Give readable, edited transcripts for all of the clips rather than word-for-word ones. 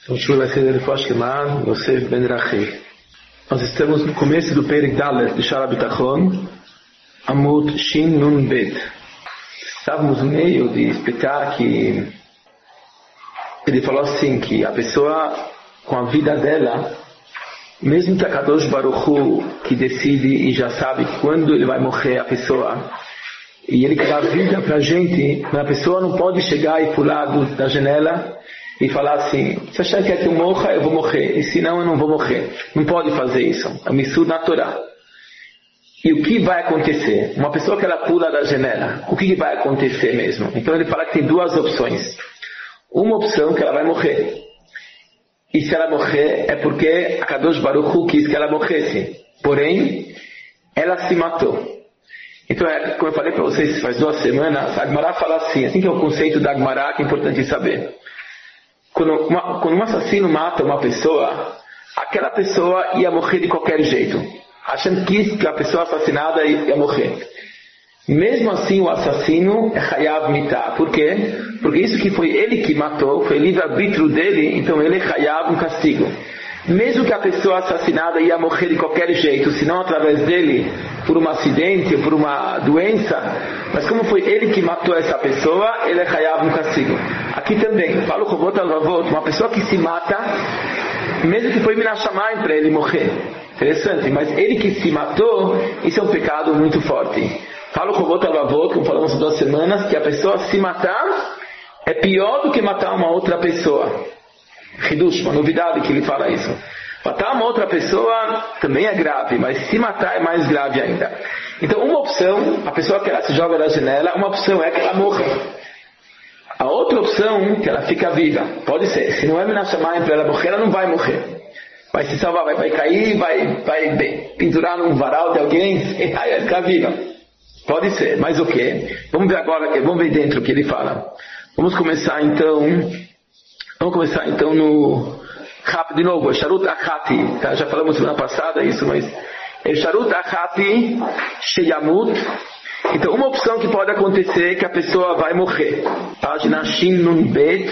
Então, o Shur vai ser Refuah Shlema, Yosef Ben Rachel. Nós estamos no começo do Perek Dalet de Shara Bitachon, Amud Shin Nun Bet. Estávamos no meio de explicar que ele falou assim, que a pessoa, com a vida dela, mesmo que a Kadosh Baruch Hu, que decide e já sabe quando ele vai morrer, a pessoa, e ele que dá vida pra gente, a pessoa não pode chegar e pular da janela e falar assim, se achar que eu morra, eu vou morrer, e se não, eu não vou morrer. Não pode fazer isso. É um missur na Torá. E o que vai acontecer? Uma pessoa que ela pula da janela, o que vai acontecer mesmo? Então ele fala que tem duas opções. Uma opção que ela vai morrer. E se ela morrer, é porque a Kadosh Baruch Hu quis que ela morresse. Porém, ela se matou. Então, como eu falei para vocês faz 2 semanas, a Agmará fala assim que é o conceito da Agmará que é importante saber. Quando um assassino mata uma pessoa, aquela pessoa ia morrer de qualquer jeito. Hashem quis que a pessoa assassinada ia morrer. Mesmo assim, o assassino é Hayav Mitah. Por quê? Porque isso que foi ele que matou, foi livre-arbítrio dele, então ele é Hayav um castigo. Mesmo que a pessoa assassinada ia morrer de qualquer jeito, se não através dele, por um acidente, por uma doença, mas como foi ele que matou essa pessoa, ele é Hayav um castigo. Aqui também, falo com uma pessoa que se mata, mesmo que foi Minashamayim para ele morrer. Interessante, mas ele que se matou, isso é um pecado muito forte. Falo com como falamos 2 semanas, que a pessoa se matar é pior do que matar uma outra pessoa. Hidush, uma novidade que ele fala isso. Matar uma outra pessoa também é grave, mas se matar é mais grave ainda. Então uma opção, a pessoa que ela se joga da janela, uma opção é que ela morra. A outra opção, que ela fica viva. Pode ser, se não é Minashamayim para ela morrer, ela não vai morrer. Vai se salvar, vai cair, vai pendurar num varal de alguém, e vai ficar viva. Pode ser, mas o quê? Vamos ver agora, vamos ver dentro o que ele fala. Vamos começar então no Rap de novo, Sharut Achati, tá? Já falamos semana passada isso, mas Sharut Achati Sheyamut. Então uma opção que pode acontecer é que a pessoa vai morrer. Página Shin Nun Bet,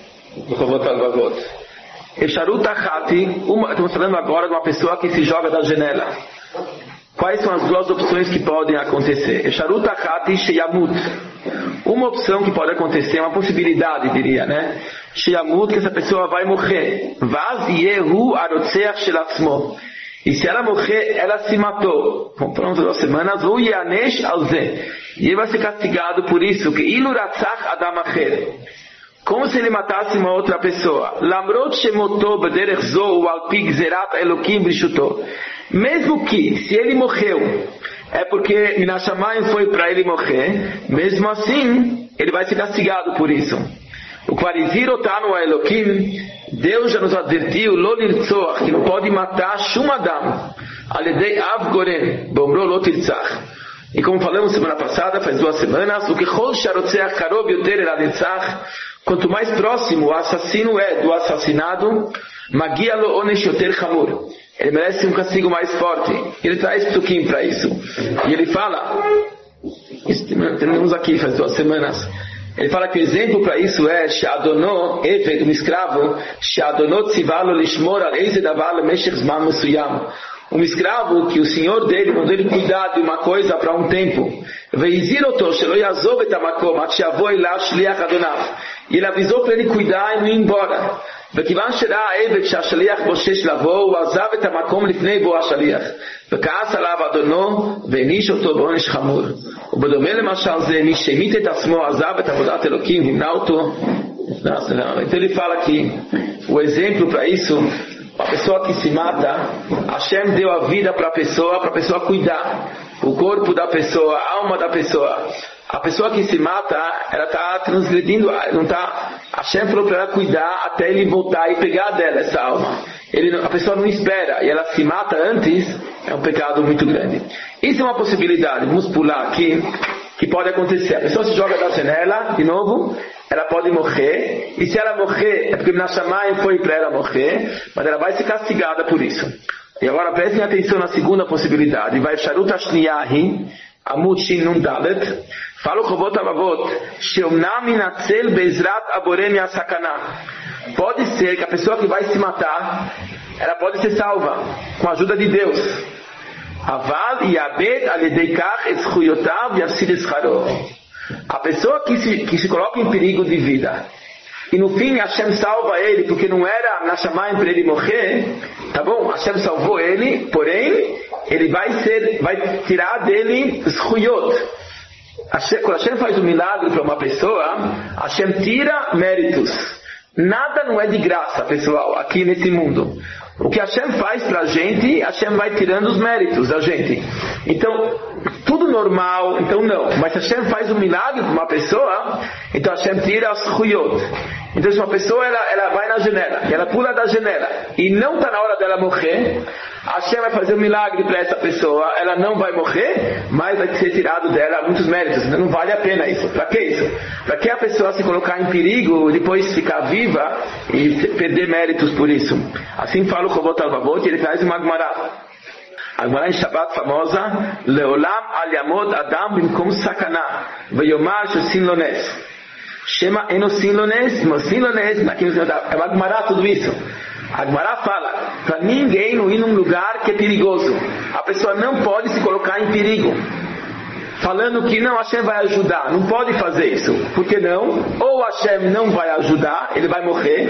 Sharut Achati, estamos falando agora de uma pessoa que se joga da janela. Quais são as 2 opções que podem acontecer? Sharut Achati Sheyamut. Uma opção que pode acontecer, uma possibilidade, diria, né? Sheyamut, que essa pessoa vai morrer. Vaz Yehu Arotzeach Shelatzmo. E se ela morrer, ela se matou. Compramos 2 semanas. Ou Yanesh Alze. E ele vai ser castigado por isso. Que Iluratzach Adam Acher. Como se ele matasse uma outra pessoa. Lamrot Shemoto Bederech Zo Alpi Gzerat Elokim Brishuto. Mesmo que, se ele morreu, é porque Minashamayim foi para ele morrer, mesmo assim, ele vai ser castigado por isso. O Kvarizir Otanu a Elokim, Deus já nos advertiu, Lo Nirtzoach, que não pode matar Shum Adam, Aledei Av Gorem, Bomro Lo Tirtzach. E como falamos semana passada, faz 2 semanas, o que Chol Sharotzeach Karob Yoter El Anitzach, quanto mais próximo o assassino é do assassinado, Magia Lo Onesh Yoter Chamur. Ele merece um castigo mais forte. Ele traz psukim para isso. E ele fala, terminamos aqui faz 2 semanas, ele fala que o exemplo para isso é She'adono, Eved, um escravo, She'adono tzivalo lishmor al eise davar lemeshech zman mesuyam. Um escravo que o senhor dele mandou ele cuidar de uma coisa para um tempo. Veizir-oto shelo yazov et hamakom at she'avo elav shliach adonav. E ele avisou para ele cuidar e não ir embora. וכיוון שראה העבד שהשליח בושש לבוא, הוא עזב את המקום לפני בוא השליח, וכעס עליו אדונו והעניש אותו בעונש חמור. ובדומה למשל זה, מי שהמית את עצמו עזב את עבודת אלוקים והמנע אותו. Então ele fala que o exemplo para isso, a pessoa que se mata, Hashem deu a vida para a pessoa cuidar, o corpo da pessoa, a alma da pessoa. A pessoa que se mata, ela está transgredindo, não está. Hashem falou para ela cuidar até ele voltar e pegar dela essa alma. A pessoa não espera e ela se mata antes, é um pecado muito grande. Isso é uma possibilidade, vamos pular aqui, que pode acontecer. A pessoa se joga da janela, de novo, ela pode morrer, e se ela morrer, é porque Minashamayim foi para ela morrer, mas ela vai ser castigada por isso. E agora prestem atenção na segunda possibilidade. Vai Sharut Ashniyahi, Amud Shin Nun Dalet. Fala o Chovot Avavot, Sheomnam Minatzel Beizrat Aborem Yasakana. pode ser que a pessoa que vai se matar, ela pode ser salva com a ajuda de Deus. Aval yabed alidei kach et zchuyotav yafsid escharo. A pessoa que se coloca em perigo de vida e no fim Hashem salva ele porque não era na Shamayim para ele morrer, tá bom? Hashem salvou ele, porém ele vai tirar dele zchuyot. Quando Hashem faz um milagre para uma pessoa, Hashem tira méritos. Nada não é de graça, pessoal, aqui nesse mundo. O que Hashem faz pra gente, Hashem vai tirando os méritos da gente. Então, tudo normal, então não. Mas se Hashem faz um milagre para uma pessoa, então Hashem tira as huyot. Então se uma pessoa ela vai na janela, ela pula da janela e não está na hora dela morrer, Hashem vai fazer um milagre para essa pessoa, ela não vai morrer, mas vai ser tirado dela muitos méritos. Não vale a pena isso. Para que isso? Para que a pessoa se colocar em perigo, depois ficar viva e perder méritos por isso? Assim fala o Chovot HaLevavot, ele traz uma Gemara. A Gemara em Shabbat famosa, Leolam al yamod adam bimkom sakana, veyomar shosin lones. Chama enosin lones, mosin lones, é uma Gemara tudo isso. A Gemara fala, para ninguém não ir num lugar que é perigoso. A pessoa não pode se colocar em perigo. Falando que não, Hashem vai ajudar. Não pode fazer isso. Por que não? Ou Hashem não vai ajudar, ele vai morrer.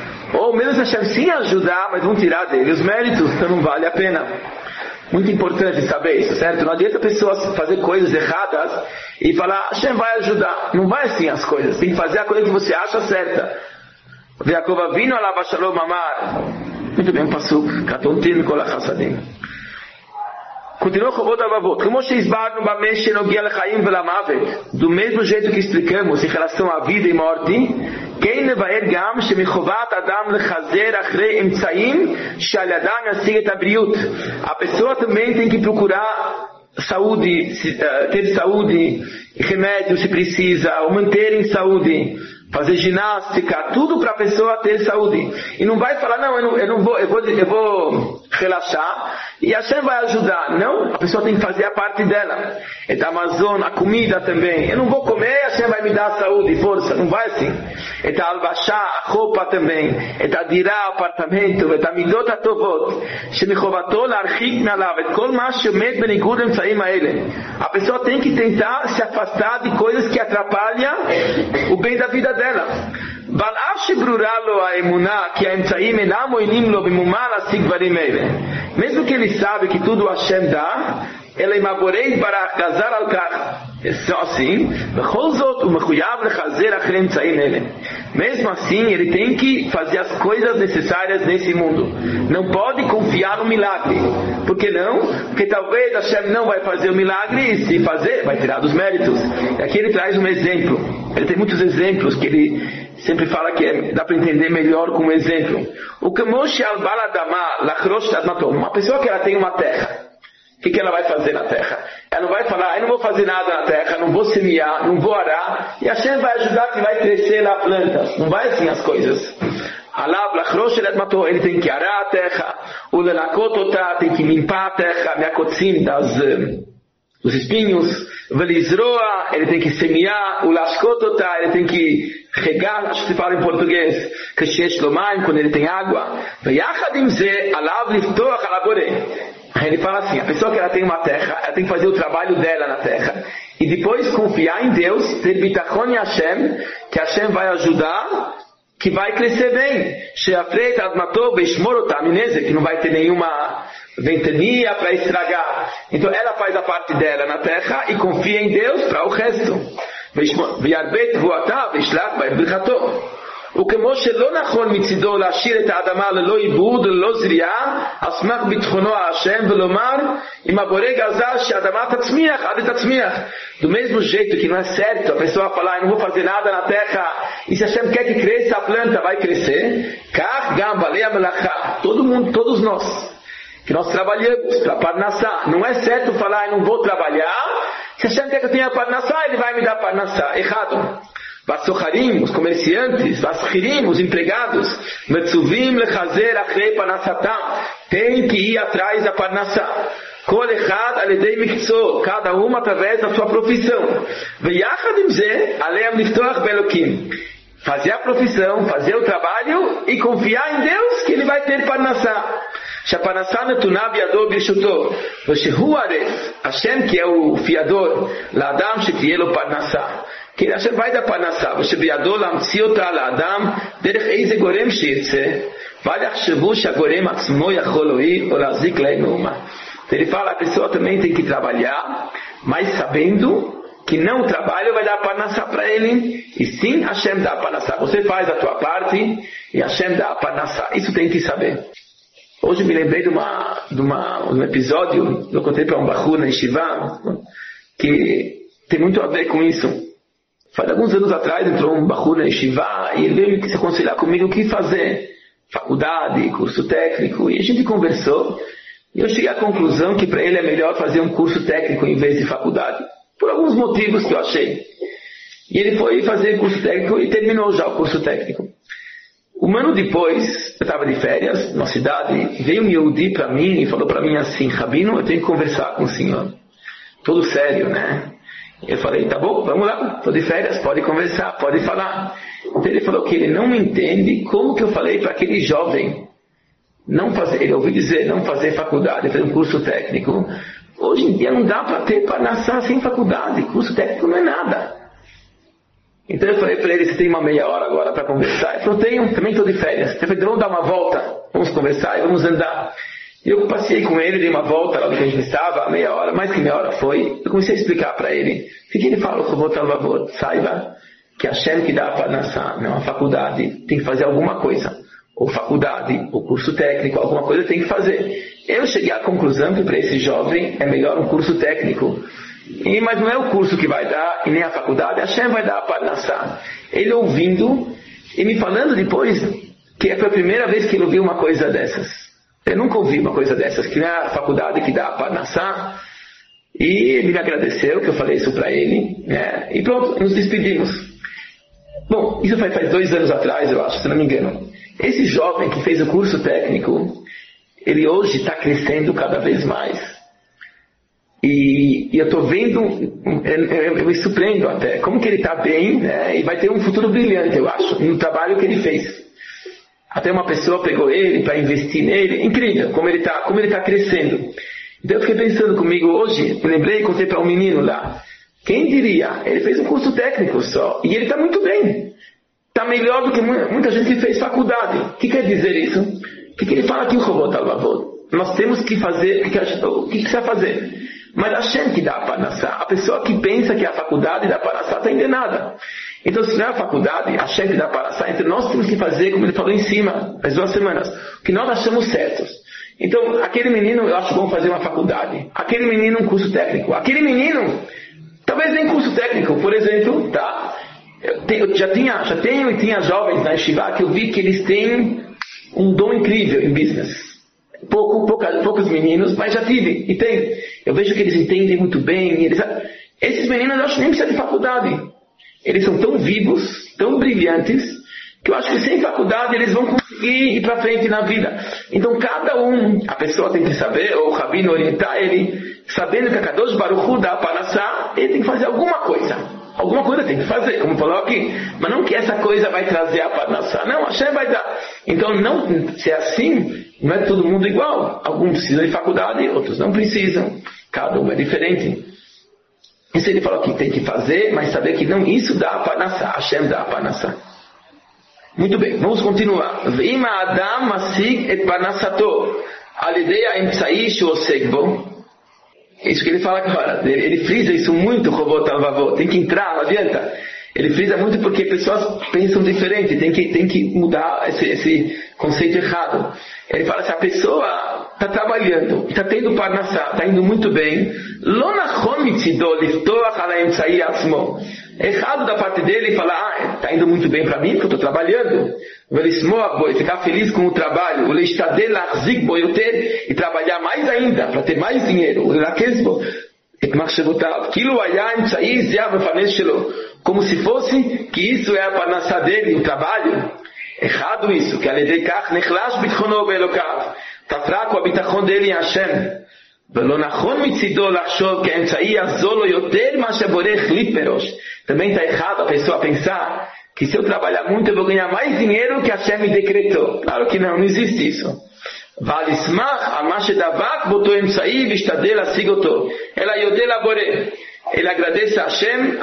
Ou mesmo se Hashem sim ajudar, mas vão tirar dele os méritos, então não vale a pena. Muito importante saber isso, certo? Não adianta a pessoa fazer coisas erradas e falar, Hashem vai ajudar. Não vai assim as coisas. Tem que fazer a coisa que você acha certa. Yaakov Avinu alav shalom amar. Muito bem, pasuk. Katontin kol hachasadim. Continua o Chovot HaLevavot. Como sheisbarnu bamesh shenogia lechaim velamavet. Do mesmo jeito que explicamos em relação à vida e morte, quem nevaer gam shemichovat adam lechazer achrei emtsaim shal yadam yasig et abriut. A pessoa também tem que procurar saúde, ter saúde, remédio se precisa, ou manter em saúde, fazer ginástica, tudo para a pessoa ter saúde. E não vai falar, não, eu vou relaxar e Hashem vai ajudar. Não, a pessoa tem que fazer a parte dela. É da Amazon, a comida também. Eu não vou comer, Hashem vai me dar saúde e força. Não vai assim. É da Albashá, a roupa também. É da Dirá, o apartamento. É da Midot HaTovot. Shemichovato l'archik nalav. Et kol ma shemet benigud emtsaim haele. A pessoa tem que tentar se afastar de coisas que atrapalham o bem da vida dela. Mesmo que ele sabe que tudo Hashem dá, ele imaborei para casar al carro. Só assim, mesmo assim, ele tem que fazer as coisas necessárias nesse mundo. Não pode confiar no milagre. Por que não? Porque talvez Hashem não vai fazer o milagre e se fazer, vai tirar dos méritos. E aqui ele traz um exemplo. Ele tem muitos exemplos que ele sempre fala que dá para entender melhor com um exemplo. Uma pessoa que ela tem uma terra, o que ela vai fazer na terra? Ela não vai falar, eu não vou fazer nada na terra, não vou semear, não vou arar, e a Hashem vai ajudar que vai crescer na planta. Não vai assim as coisas. Ele tem que arar a terra, tem que limpar a terra, dos espinhos, ele tem que semear, ele tem que regar, acho que se fala em português, quando ele tem água. Ele fala assim, a pessoa que ela tem uma terra, ela tem que fazer o trabalho dela na terra, e depois confiar em Deus, ter bitachon em Hashem, que Hashem vai ajudar, que vai crescer bem, que não vai ter nenhuma ventania para estragar. Então ela faz a parte dela na terra e confia em Deus para o resto. וכמו שלא נכון מצידו להשאיר את האדמה ללא עיבוד וללא זריעה, על סמך ביטחונו השם, ולומר, אם הבורא גזר שהאדמה תצמיח, עד תצמיח. Do mesmo jeito que não é certo a pessoa falar, eu não vou fazer nada na terra, e se Hashem quer que cresça a planta, vai crescer. Kach gam balei hamelacha. Todo mundo, todos nós, que nós trabalhamos para Parnassá, não é certo falar, eu não vou trabalhar, se Hashem quer que eu tenha Parnassá, ele vai me dar Parnassá. Errado. Vasocharim, os comerciantes, Vaschirim, os empregados, Metzuvim lechazer achrei Parnassatam, tem que ir atrás da Parnassá. Kol echad aledei miktzor, cada uma através da sua profissão. Veyachad imzeh aleim liftoach belokim. fazer a profissão, fazer o trabalho e confiar em Deus que ele vai ter parnassá. Shaparnassá netuná biado birshuto. Veshehu aref. Hashem, que é o fiador, l'adam shetielo parnassá. Que Hashem vai dar parnassá. Veshebiado lamtziota l'adam derech eize gorem shirtze. Valachshevu shagorem atzmo yacholoi olazik le'numa. Ele fala, a pessoa também tem que trabalhar, mas sabendo que não o trabalho vai dar parnassá para ele, e sim Hashem dá parnassá. Você faz a tua parte e Hashem dá parnassá. Isso tem que saber. Hoje me lembrei de um episódio, eu contei para um Bahur na Yeshiva, que tem muito a ver com isso. Faz alguns anos atrás entrou um Bahur na Yeshiva e ele veio se aconselhar comigo o que fazer. Faculdade, curso técnico, e a gente conversou. E eu cheguei à conclusão que para ele é melhor fazer um curso técnico em vez de faculdade. Por alguns motivos que eu achei. E ele foi fazer curso técnico e terminou já o curso técnico. Um ano depois, eu estava de férias na cidade, veio um Yehudi para mim e falou para mim assim, Rabino, eu tenho que conversar com o senhor. Todo sério, né? Eu falei, tá bom, vamos lá, estou de férias, pode conversar, pode falar. Então ele falou que ele não me entende como que eu falei para aquele jovem não fazer, ele ouviu dizer, não fazer faculdade, fazer um curso técnico. Hoje em dia não dá para ter parnassá sem faculdade, curso técnico não é nada. Então eu falei para ele, você tem uma meia hora agora para conversar? Ele falou, tenho, também estou de férias. Eu falei, vamos dar uma volta, vamos conversar e vamos andar. E eu passei com ele, dei uma volta lá do que a gente estava, meia hora, mais que meia hora foi. Eu comecei a explicar para ele. O que ele fala? Saiba que Hashem que dá a parnassá, não a faculdade, tem que fazer alguma coisa. Ou faculdade, ou curso técnico, alguma coisa tem que fazer. Eu cheguei à conclusão que para esse jovem é melhor um curso técnico. Mas não é o curso que vai dar, e nem a faculdade, a Hashem vai dar a parnassá. Ele ouvindo, e me falando depois, que foi a primeira vez que ele ouviu uma coisa dessas. Eu nunca ouvi uma coisa dessas, que não é a faculdade que dá a parnassá. E ele me agradeceu, que eu falei isso para ele, né? E pronto, nos despedimos. Bom, isso faz 2 anos atrás, eu acho, se não me engano. Esse jovem que fez o curso técnico, ele hoje está crescendo cada vez mais. E eu estou vendo, eu me surpreendo até, como que ele está bem, né? E vai ter um futuro brilhante, eu acho, no trabalho que ele fez. Até uma pessoa pegou ele para investir nele, incrível, como ele está crescendo. Então eu fiquei pensando comigo hoje, me lembrei, contei para um menino lá, quem diria, ele fez um curso técnico só, e ele está muito bem. Está melhor do que muita gente que fez faculdade. O que quer dizer isso? O que ele fala aqui, o Robot Alvavod? Nós temos que fazer, o que você vai fazer? Mas a Hashem que dá a parnassá. A pessoa que pensa que a faculdade dá a parnassá está enganada. Então, se não é a faculdade, a Hashem que dá a parnassá, então nós temos que fazer, como ele falou em cima, as 2 semanas, o que nós achamos certos. Então, aquele menino, eu acho bom fazer uma faculdade. Aquele menino, um curso técnico. Aquele menino, talvez nem curso técnico, por exemplo, tá? Eu já tenho e tinha jovens na Yeshiva que eu vi que eles têm um dom incrível em business. Poucos meninos, mas já tive e tem. Eu vejo que eles entendem muito bem. Esses meninos eu acho que nem precisam de faculdade. Eles são tão vivos, tão brilhantes, que eu acho que sem faculdade eles vão conseguir ir para frente na vida. Então cada a pessoa tem que saber, ou o Rabino orientar ele, sabendo que a Kadosh Baruch Hu dá a parnassá, ele tem que fazer alguma coisa. Alguma coisa tem que fazer, como falou aqui. Mas não que essa coisa vai trazer a parnassá. Não, a Hashem vai dar. Então, não, se é assim, não é todo mundo igual. Alguns precisam de faculdade, outros não precisam. Cada um é diferente. Isso ele falou que tem que fazer, mas saber que não, isso dá a parnassá. A Hashem dá a parnassá. Muito bem, vamos continuar. Ve'ima Adam masig et parnassato al yedei ha'emtsai she'osek bo. Isso que ele fala agora. Ele frisa isso muito, Robot Alvavô. Tem que entrar, não adianta. Ele frisa muito porque pessoas pensam diferente. Tem que mudar esse conceito errado. Ele fala assim, a pessoa está trabalhando, está tendo parnassá, está indo muito bem. Errado da parte dele falar, está indo muito bem para mim, porque eu estou trabalhando. Ficar feliz com o trabalho, e trabalhar mais ainda, para ter mais dinheiro. Como se fosse que isso é a parnassá dele, o trabalho. Errado isso, que está fraco a bitachon dele em Hashem. Também está errado a pessoa pensar que se eu trabalhar muito eu vou ganhar mais dinheiro que Hashem me decretou. Claro que não existe isso. Ele agradece a Hashem,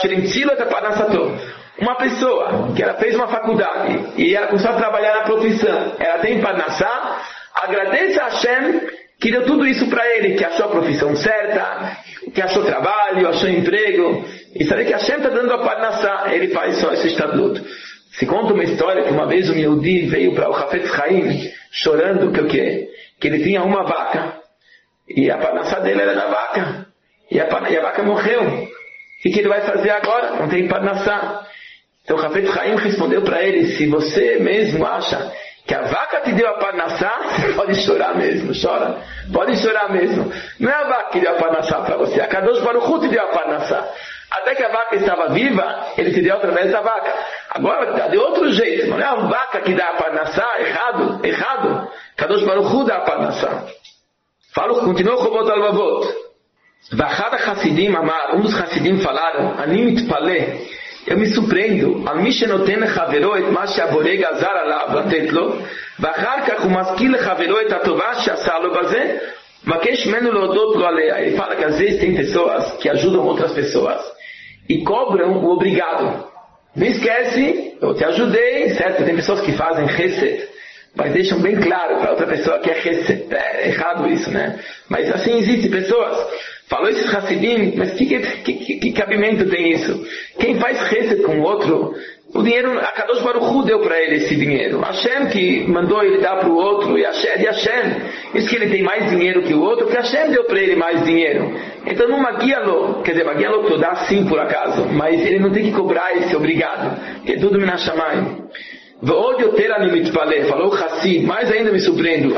uma pessoa que ela fez uma faculdade e ela começou a trabalhar na profissão, ela tem Parnassá, agradece a Hashem que deu tudo isso para ele, que achou a profissão certa, que achou trabalho, achou emprego, e sabe que Hashem está dando a Parnassá, ele faz só esse estatuto. Se conta uma história que uma vez um Yehudi veio para o Hafetz Chaim chorando que ele tinha uma vaca e a Parnassá dele era da vaca e a vaca morreu. O que ele vai fazer agora? Não tem Parnassá. Então o Hafetz Chaim respondeu para ele: se você mesmo acha que a vaca te deu a Parnassá, você pode chorar mesmo, chora. Pode chorar mesmo. Não é a vaca que deu a Parnassá para você, a Kadosh Baruch Hu te deu a Parnassá. Até que a vaca estava viva, ele te deu através da vaca. Agora está de outro jeito, não é a vaca que dá a Parnassá, errado. Kadosh Baruch Hu dá a Parnassá. Continua o Chovot Alvavot. Vachad Hasidim Amar, dos Hasidim falaram, Ani mitpaleh, eu me surpreendo, al mi shenoten lechavero et ma she'aboreg azar alav latet lo, vachar kach hu maskil lechavero et hatovah she'asa lo bazeh, makesh menu leodot lo alea. Ele fala que às vezes tem pessoas que ajudam outras pessoas e cobram o obrigado. Não esquece, eu te ajudei, certo? Tem pessoas que fazem chesed, mas deixam bem claro para outra pessoa que é chesed. É errado isso, né? Mas assim existem pessoas. Falou esses Hassidim, mas que cabimento tem isso? Quem faz chesed com o outro, o dinheiro, a Kadosh Baruch Hu deu para ele esse dinheiro. Hashem que mandou ele dar para o outro, e Hashem. Isso que ele tem mais dinheiro que o outro, porque Hashem deu para ele mais dinheiro. Então não maguia-lo, quer dizer, maguia-lo que eu dá sim por acaso, mas ele não tem que cobrar esse obrigado, que é tudo minashamayim. Falou o Hassid, mais ainda me surpreendo.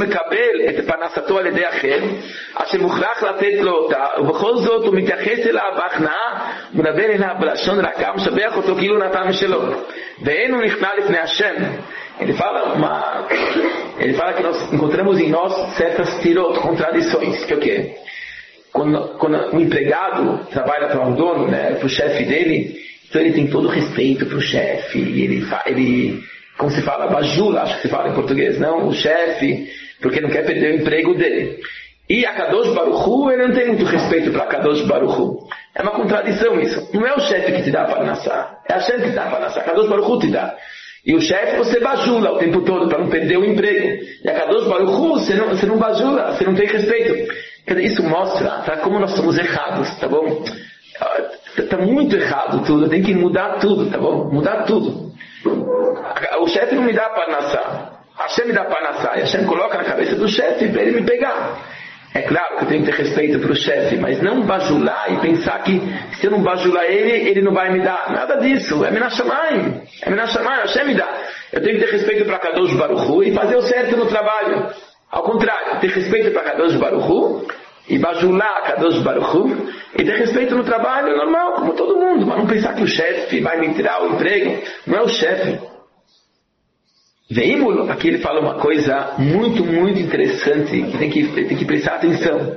Ele fala que nós encontramos em nós certas tirot, contradições. Que é o quê? Quando um empregado trabalha para um dono, né, para o chefe dele, então ele tem todo o respeito para o chefe, ele, como se fala, bajula, acho que se fala em português, não? O chefe, porque não quer perder o emprego dele. E a Kadosh Baruch Hu, ele não tem muito respeito para a Kadosh Baruch Hu. É uma contradição isso. Não é o chefe que te dá a Parnassá, é a Hashem que te dá a Parnassá, a Kadosh Baruch Hu te dá. E o chefe você bajula o tempo todo para não perder o emprego. E a Kadosh Baruch Hu, você não bajula, você não tem respeito. Quer dizer, isso mostra, tá, como nós somos errados, tá bom? Está muito errado tudo, tem que mudar tudo, tá bom? Mudar tudo. O chefe não me dá Parnassá, Hashem me dá Parnassá, e Hashem coloca na cabeça do chefe para ele me pegar. É claro que eu tenho que ter respeito para o chefe, mas não bajular e pensar que se eu não bajular ele não vai me dar. Nada disso, é minashamayim, Hashem me dá. Eu tenho que ter respeito para Kadosh Baruch Hu e fazer o certo no trabalho. Ao contrário, ter respeito para Kadosh Baruch Hu e bajular Kadosh Baruch Hu e ter respeito no trabalho normal, como todo mundo, mas não pensar que o chefe vai me tirar o emprego. Não é o chefe. Veímulo, aqui ele fala uma coisa muito, muito interessante que tem que prestar atenção.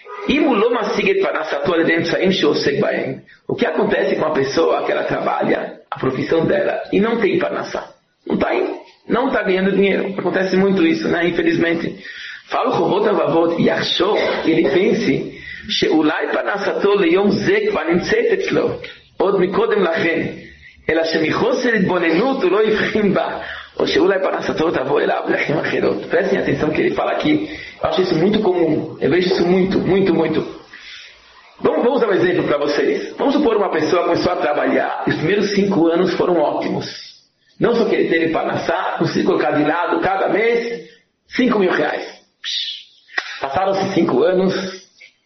O que acontece com a pessoa que ela trabalha, a profissão dela, e não tem Parnassá? Não está ganhando dinheiro. Acontece muito isso, né? Infelizmente. Fala o Chovot Alvavot, Yachshov, ele pense, שאולי פרנסתו ליום זה כבר נמצאת אצלו, עוד מקודם לכן, אלא שמחוסר התבוננות הוא לא הבחין בה, ou שאולי פרנסתו תבוא אליו לחיים אחרות. Prestem atenção que ele fala aqui. Eu acho isso muito comum. Eu vejo isso muito. Vamos dar um exemplo para vocês. Vamos supor uma pessoa começou a trabalhar, os primeiros 5 anos foram ótimos. Não só que ele teve Parnassá, conseguiu colocar de lado cada mês R$5.000. Passaram-se 5 anos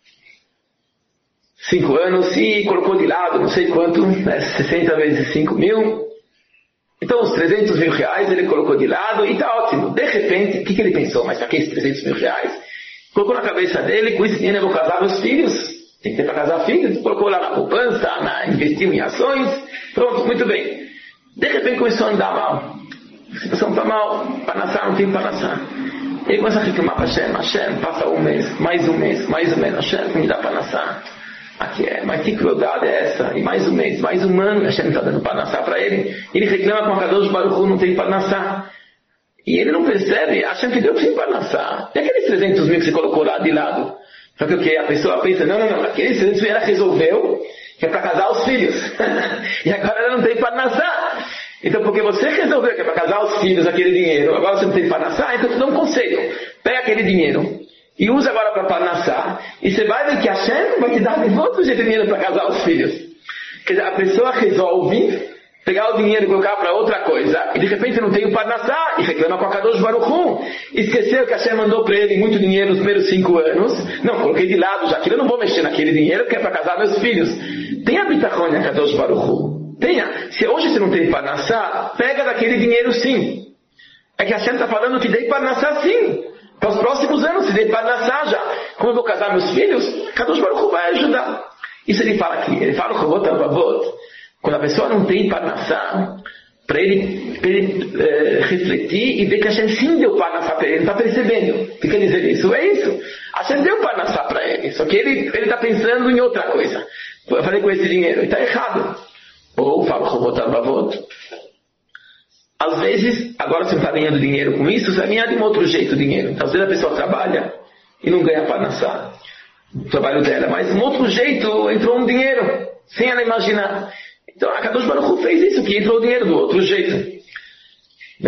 e colocou de lado não sei quanto, né, 60 vezes 5.000. Então os R$300.000 ele colocou de lado e está ótimo. De repente, o que ele pensou? Mas para que esses R$300.000? Colocou na cabeça dele, com esse dinheiro eu vou casar meus filhos. Tem que ter para casar filhos. Colocou lá na poupança, investiu em ações. Pronto, muito bem. De repente começou a andar mal. A situação está mal, Parnassá, não tem Parnassá. Ele começa a reclamar para Hashem, passa um mês, mais um mês, Hashem, me dá Parnassá. Aqui é, mas que crueldade é essa? E mais um mês, mais um ano, Hashem está dando Parnassá para ele. Ele reclama com a Kadosh Baruch Hu, não tem Parnassá. E ele não percebe, Hashem que deu sem Parnassá. E aqueles 300 mil que você colocou lá de lado? Só que o que? A pessoa pensa, não, aqueles 300 mil ela resolveu que é para casar os filhos. E agora ela não tem Parnassá. Então, porque você resolveu que é para casar os filhos aquele dinheiro, agora você não tem Parnassá, então eu te dou um conselho. Pega aquele dinheiro e usa agora para Parnassá, e você vai ver que Hashem vai te dar de outro jeito de dinheiro para casar os filhos. Quer dizer, a pessoa resolve pegar o dinheiro e colocar para outra coisa, e de repente não tem o Parnassá, e reclama com a Kadosh Baruch Hu. Esqueceu que Hashem mandou para ele muito dinheiro nos primeiros 5 anos. Não, coloquei de lado já, que eu não vou mexer naquele dinheiro, que é para casar meus filhos. Tem a bitachon na Kadosh Baruch Hu. Tenha. Se hoje você não tem Parnassá, pega daquele dinheiro sim. É que Hashem está falando que dei Parnassá sim. Para os próximos anos, se dei Parnassá já. Como eu vou casar meus filhos, Kadosh Baruch Hu vai ajudar. Isso ele fala aqui. Ele fala o Chovot HaLevavot. Quando a pessoa não tem Parnassá, para ele refletir e ver que Hashem sim deu Parnassá para ele. Ele está percebendo. O que quer dizer isso? É isso. Hashem deu Parnassá para ele. Só que ele está pensando em outra coisa. Eu falei com esse dinheiro. E está errado. Ou fala o Chovot HaLevavot. Às vezes, agora você não está ganhando dinheiro com isso, você vai ganhar de um outro jeito o dinheiro. Às vezes a pessoa trabalha e não ganha Parnassá, o trabalho dela, mas de um outro jeito entrou um dinheiro, sem ela imaginar. Então a Kadosh Baruch Hu fez isso, que entrou o dinheiro do outro jeito. Meu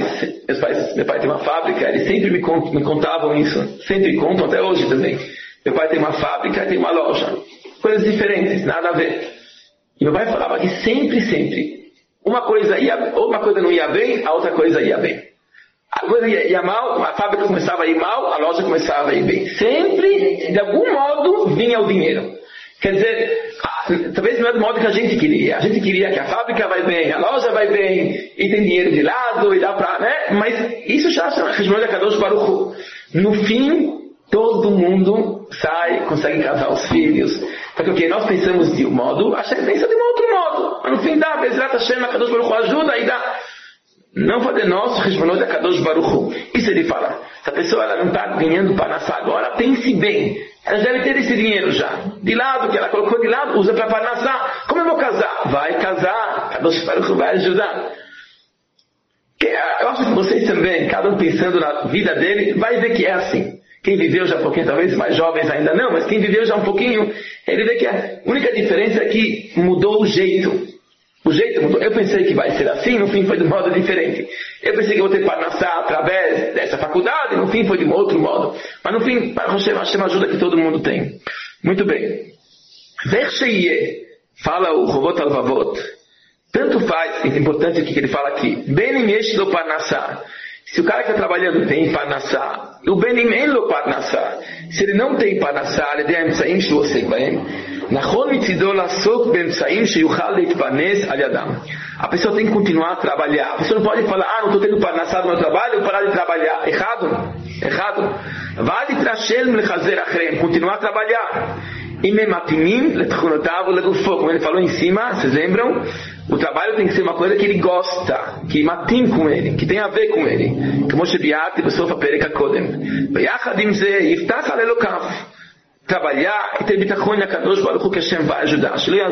pai tem uma fábrica, eles sempre me contavam isso, sempre contam até hoje também. Meu pai tem uma fábrica, tem uma loja, coisas diferentes, nada a ver. E meu pai falava que sempre, uma coisa não ia bem, a outra coisa ia bem. A coisa ia mal, a fábrica começava a ir mal, a loja começava a ir bem. Sempre, de algum modo, vinha o dinheiro. Quer dizer, talvez não é do modo que a gente queria. A gente queria que a fábrica vai bem, a loja vai bem, e tem dinheiro de lado, e dá pra, né? Mas isso já é a Heshbonot HaKadosh Baruch Hu. No fim, todo mundo sai, consegue casar os filhos. Porque nós pensamos de um modo, a gente pensa de um outro modo. Mas no fim dá, Bezrat Hashem, HaKadosh Baruch Hu ajuda, aí dá. Não fazer nosso Heshbonot HaKadosh Baruch Hu. Isso ele fala. Se a pessoa ela não está ganhando Parnassá agora, pense bem. Ela deve ter esse dinheiro já. De lado, que ela colocou de lado, usa para Parnassá. Como eu vou casar? Vai casar. HaKadosh Baruch Hu vai ajudar. Eu acho que vocês também, cada um pensando na vida dele, vai ver que é assim. Quem viveu já um pouquinho, talvez mais jovens ainda não, mas quem viveu já um pouquinho, ele vê que a única diferença é que mudou o jeito. O jeito mudou. Eu pensei que vai ser assim, no fim foi de um modo diferente. Eu pensei que eu vou ter Parnassá através dessa faculdade, no fim foi de um outro modo. Mas no fim, Hashem ajuda que todo mundo tem. Muito bem. Versheye, fala o Chovot HaLevavot. Tanto faz, é importante o que ele fala aqui. Benim yesh lo Parnassá. Se o cara que está trabalhando tem Parnassá, o Benim en lo Parnassá. Se ele não tem Parnassá, ele tem Emtsaim Shluosek Baem. A pessoa tem que continuar a trabalhar. A pessoa não pode falar, não estou tendo Parnassá no meu trabalho, parar de trabalhar. Errado. Continuar a trabalhar. Como ele falou em cima, vocês lembram? O trabalho tem que ser uma coisa que ele gosta, que matim com ele, que tem a ver com ele. Como Shebiat, pessoa para Pereka Kodem. Trabalhar e ter bitachon na Kadosh Baruch Hu que Hashem vai ajudar.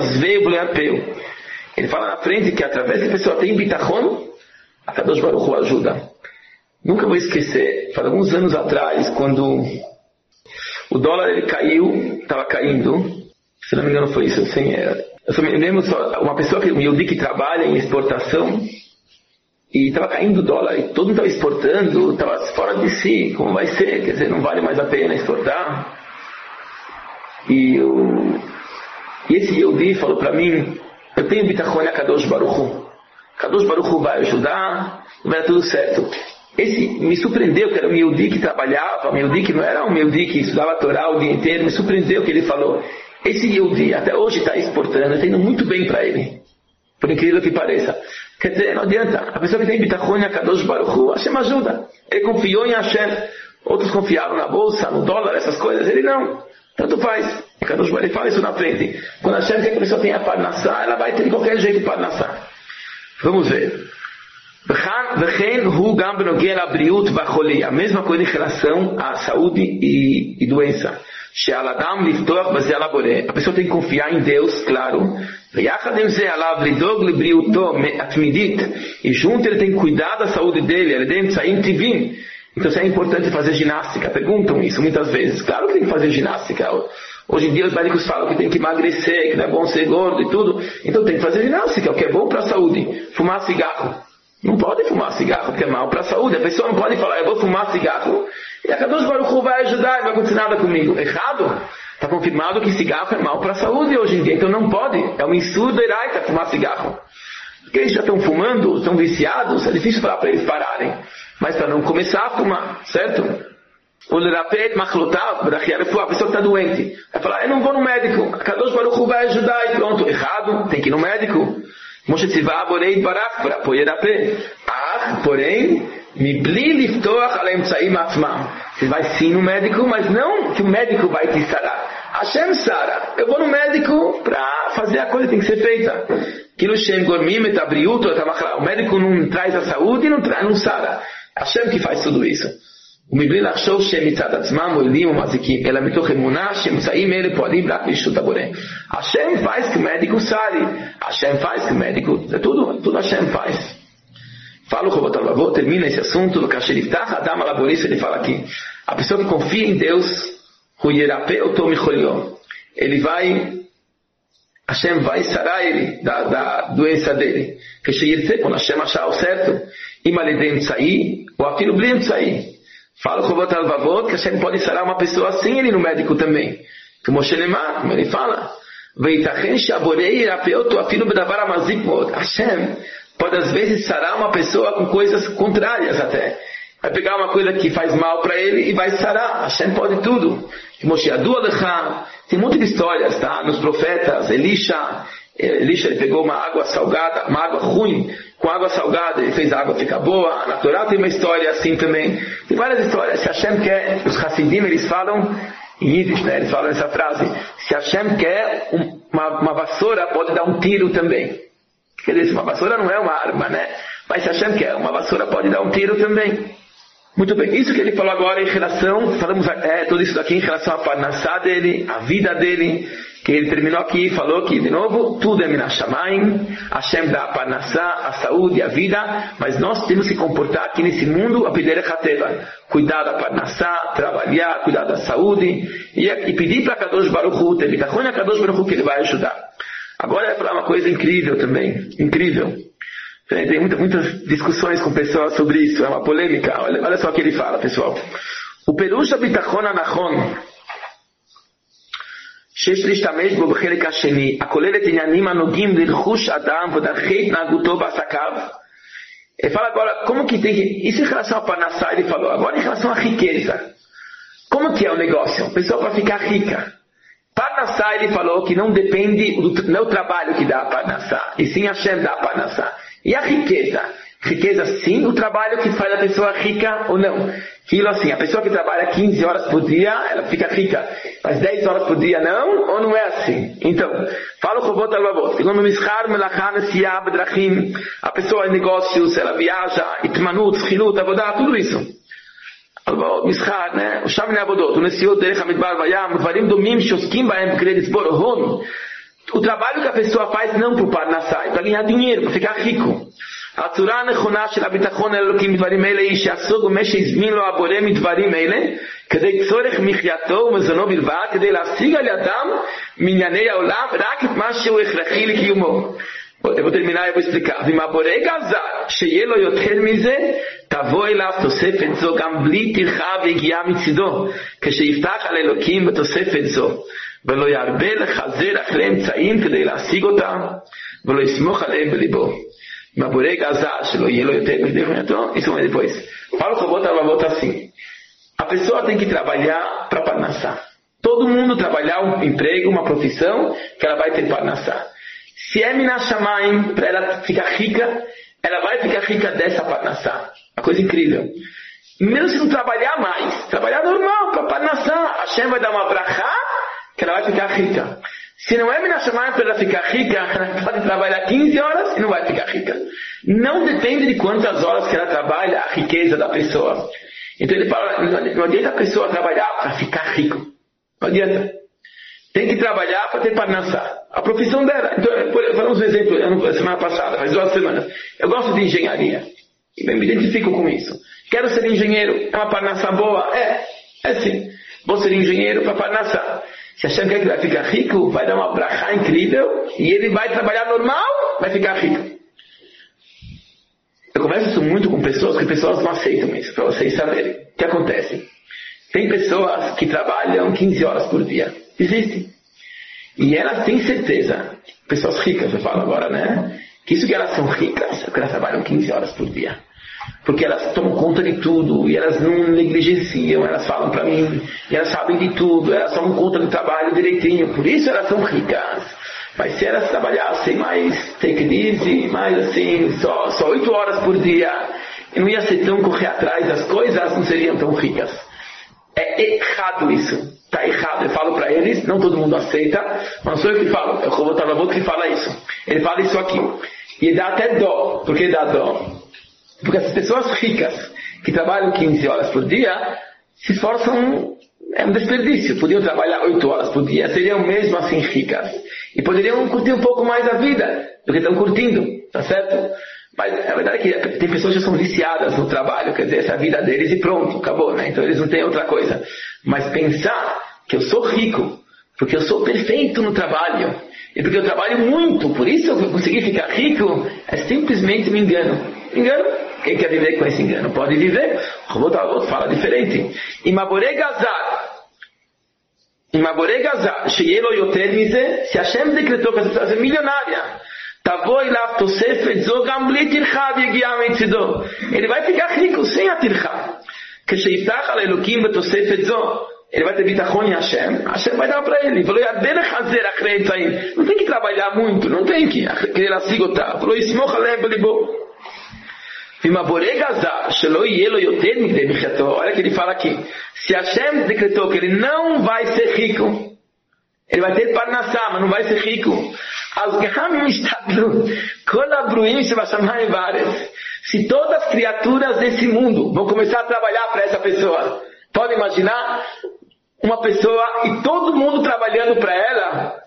Ele fala na frente que através que a pessoa tem bitachon, a Kadosh Baruch Hu ajuda. Nunca vou esquecer, faz alguns anos atrás, quando o dólar ele caiu, estava caindo, se não me engano foi isso, eu só me lembro só, uma pessoa que que trabalha em exportação, e estava caindo o dólar, e todo mundo estava exportando, estava fora de si, como vai ser, quer dizer, não vale mais a pena exportar. E esse Yehudi falou para mim, eu tenho bitachon na Kadosh Baruch Hu. Kadosh Baruch Hu vai ajudar, vai dar tudo certo. Esse me surpreendeu, que era um Yehudi que trabalhava, um Yehudi que não era um Yehudi que estudava a Torá o dia inteiro, me surpreendeu que ele falou. Esse Yehudi até hoje está exportando, está indo muito bem para ele. Por incrível que pareça. Quer dizer, não adianta. A pessoa que tem bitachon na Kadosh Baruch Hu, Hashem ajuda. Ele confiou em Hashem. Outros confiaram na bolsa, no dólar, essas coisas. Ele não. Tanto faz. Ele fala isso na frente. Quando a Hashem quer que a pessoa tenha Parnassá, ela vai ter de qualquer jeito Parnassá. Vamos ver. A mesma coisa em relação à saúde e doença. A pessoa tem que confiar em Deus, claro. E junto ele tem que cuidar da saúde dele. Então é importante fazer ginástica. Perguntam isso muitas vezes. Claro que tem que fazer ginástica. Hoje em dia os médicos falam que tem que emagrecer, que não é bom ser gordo e tudo. Então tem que fazer ginástica, o que é bom para a saúde. Fumar cigarro. Não pode fumar cigarro, porque é mal para a saúde. A pessoa não pode falar, eu vou fumar cigarro. E a Kadosh Baruch Hu vai ajudar, não vai acontecer nada comigo. Errado. Está confirmado que cigarro é mal para a saúde hoje em dia. Então não pode. É um insurdo eraita fumar cigarro. Porque eles já estão fumando, estão viciados, é difícil falar para eles pararem. Mas para não começar a fumar, certo? A pessoa está doente. Vai falar, eu não vou no médico. A Kadosh Baruch Hu vai ajudar e pronto. Errado. Tem que ir no médico. Porém, você vai sim no médico, mas não que o médico vai te sarar. Hashem sara. Eu vou no médico para fazer a coisa que tem que ser feita. O médico não traz a saúde e não sara. Hashem que faz tudo isso. Hashem faz que o médico sare. Hashem faz que o médico... Tudo Hashem faz. Fala o Chovot HaLevavot, termina esse assunto. Ele fala aqui. A pessoa que confia em Deus, ele vai... Hashem vai sarar ele da doença dele. Quando Hashem achar o certo, ou afilo blim sair. Fala o Chovot HaLevavot que Hashem pode sarar uma pessoa sem ele no médico também. Como ele fala. Hashem pode às vezes sarar uma pessoa com coisas contrárias até. Vai pegar uma coisa que faz mal para ele e vai sarar. Hashem pode tudo. Tem muitas histórias, tá? Nos profetas, Elisha ele pegou uma água salgada, uma água ruim, com água salgada, ele fez a água ficar boa. Na Torá tem uma história assim também. Tem várias histórias. Se Hashem quer, os Hassidim, eles falam em Yiddish, né? Eles falam essa frase. Se Hashem quer, uma vassoura pode dar um tiro também. Quer dizer, uma vassoura não é uma arma, né? Mas se Hashem quer, uma vassoura pode dar um tiro também. Muito bem, isso que ele falou agora em relação, falamos tudo isso daqui em relação à parnassá dele, a vida dele, que ele terminou aqui, falou que, de novo, tudo é minashamayim, Hashem dá a parnassá, a saúde, a vida, mas nós temos que comportar aqui nesse mundo a pedir a cuidar da parnassá, trabalhar, cuidar da saúde, e pedir para Kadosh Baruch Hu, ter bitachon a Kadosh Baruch Hu que ele vai ajudar. Agora vai falar uma coisa incrível também, incrível. Tem muitas discussões com pessoas sobre isso, é uma polêmica. Olha só o que ele fala, pessoal. O Perush Bitachon Anachon שיש להשתמש בו בחלק השני, הכולל את עניינים הנוגעים לרכוש אדם ודרכי התנהגותו בעסקיו. Ele fala agora, como que tem... Isso em relação a parnassá, ele falou. Agora em relação à riqueza. Como que é o negócio? A pessoa para ficar rica. Parnassá, ele falou que não depende não é o trabalho que dá a parnassá, e sim Hashem dá a parnassá. E a riqueza? Riqueza sim, o trabalho que faz a pessoa rica ou não. Aquilo assim, a pessoa que trabalha 15 horas por dia, ela fica rica. Mas 10 horas por dia não, ou não é assim? Então, fala o Chovot HaLevavot. Segundo o Mishchar, Melachá, Nesiá, Bedrachim, a pessoa em negócios, ela viaja, Itmanut, Schilut, Avodah, tudo isso. Mishchar, né? O Shamini Avodot, o Nesiot, Derech HaMidbar, Vayam, Dvarim Domim, Shoskim, Baem, Kredis, Borohon. O trabalho que a pessoa faz não para o parnassá, é para ganhar dinheiro, para ficar rico. הצורה הנכונה של הביטחון האלוקי מדברים אלה היא שעסוק במה שהזמין לו הבורא מדברים אלה כדי צורך מחייתו ומזונו בלבד כדי להשיג על ידם מענייני העולם רק את מה שהוא הכרחי לקיומו. Eu vou terminar e vou explicar. ואם הבורא גזר שיהיה לו יותר מזה תבוא אליו תוספת זו גם בלי טרחה והגיעה מצידו כשיפתח על אלוקים בתוספת זו ולא ירבה לחזר אחרי אמצעים כדי להשיג אותם ולא יסמוך עליהם בליבו. Maborei Gazar, isso vai depois. Fala o Chovot HaLevavot assim. A pessoa tem que trabalhar para parnassá. Todo mundo trabalhar um emprego, uma profissão, que ela vai ter parnassá. Se é minashamayim, para ela ficar rica, ela vai ficar rica dessa parnassá. Uma coisa incrível. Mesmo se não trabalhar mais, trabalhar normal, para parnassá, Hashem vai dar uma brachá, que ela vai ficar rica. Se não é minashamayim para ela ficar rica, ela pode trabalhar 15 horas e não vai ficar rica. Não depende de quantas horas que ela trabalha a riqueza da pessoa. Então ele fala, não adianta a pessoa trabalhar para ficar rico. Não adianta. Tem que trabalhar para ter parnassá. A profissão dela. Então, falamos um exemplo, semana passada, faz 2 semanas. Eu gosto de engenharia. E me identifico com isso. Quero ser engenheiro. É uma parnassá boa? É sim. Vou ser engenheiro para parnassá. Se achar que ele vai ficar rico, vai dar uma brachá incrível e ele vai trabalhar normal, vai ficar rico. Eu converso isso muito com pessoas, que pessoas não aceitam isso, para vocês saberem. O que acontece? Tem pessoas que trabalham 15 horas por dia. Existe. E elas têm certeza, pessoas ricas, eu falo agora, né? Que isso que elas são ricas, porque elas trabalham 15 horas por dia. Porque elas tomam conta de tudo, e elas não negligenciam, elas falam para mim, e elas sabem de tudo, elas tomam conta do trabalho direitinho, por isso elas são ricas. Mas se elas trabalhassem mais take it easy, mais assim, só 8 horas por dia, e não ia ser tão correr atrás das coisas, não seriam tão ricas. É errado isso. Está errado. Eu falo para eles, não todo mundo aceita, mas não sou eu que falo, é o Rovot Alavot que fala isso. Ele fala isso aqui. E dá até dó. Por que dá dó? Porque as pessoas ricas, que trabalham 15 horas por dia, se esforçam, é um desperdício. Podiam trabalhar 8 horas por dia, seriam mesmo assim ricas. E poderiam curtir um pouco mais a vida, do que estão curtindo, tá certo? Mas a verdade é que tem pessoas que já são viciadas no trabalho, quer dizer, essa é a vida deles e pronto, acabou, né? Então eles não têm outra coisa. Mas pensar que eu sou rico, porque eu sou perfeito no trabalho, e porque eu trabalho muito, por isso eu consegui ficar rico, é simplesmente me engano. Engano? Quem quer viver com esse engano pode viver. O Rovot Alavot fala diferente. Imabore Gazar, Sheyelo Yoter Mize, se Hashem decretou que essa pessoa é milionária, ele vai ficar rico sem a tircha. Ele vai ter bitachon em Hashem. Hashem vai dar para ele. Não tem que trabalhar muito. Não tem que. Olha que ele fala aqui. Se Hashem decretou que ele não vai ser rico, ele vai ter parnassá, mas não vai ser rico. Se todas as criaturas desse mundo vão começar a trabalhar para essa pessoa, pode imaginar uma pessoa e todo mundo trabalhando para ela.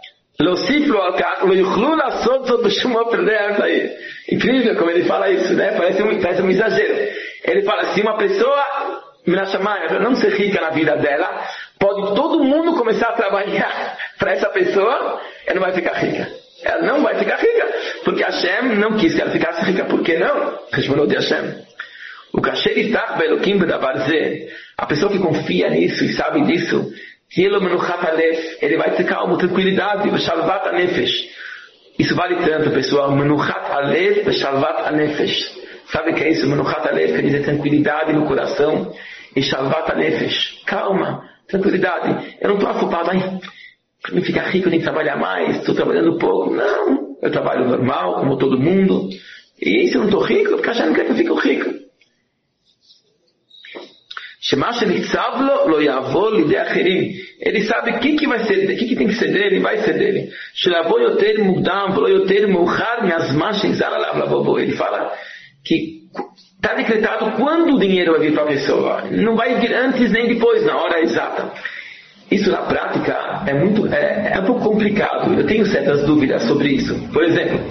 Incrível como ele fala isso, né? Parece um exagero. Ele fala, se uma pessoa para não ser rica na vida dela, pode todo mundo começar a trabalhar para essa pessoa, ela não vai ficar rica. Ela não vai ficar rica, porque Hashem não quis que ela ficasse rica. Por que não? Respondeu de Hashem. O kasher itach be'elokim bedavar-zeh, a pessoa que confia nisso e sabe disso, ele vai ter calma, tranquilidade, shalvat anefesh. Isso vale tanto, pessoal. Menuchat alev beshalvat anefesh. Sabe o que é isso? Menuchat alev quer dizer tranquilidade no coração. E shalvat anefesh, calma, tranquilidade. Eu não estou afobado, para mim ficar rico eu tenho que trabalhar mais, estou trabalhando pouco. Não, eu trabalho normal, como todo mundo. E se eu não estou rico, porque Hashem não quer que eu fique rico. Ele sabe o que vai ser, o que tem que ser dele, e vai ser dele. Ele fala que está decretado quando o dinheiro vai vir para a pessoa. Não vai vir antes nem depois, na hora exata. Isso na prática é um pouco complicado. Eu tenho certas dúvidas sobre isso. Por exemplo,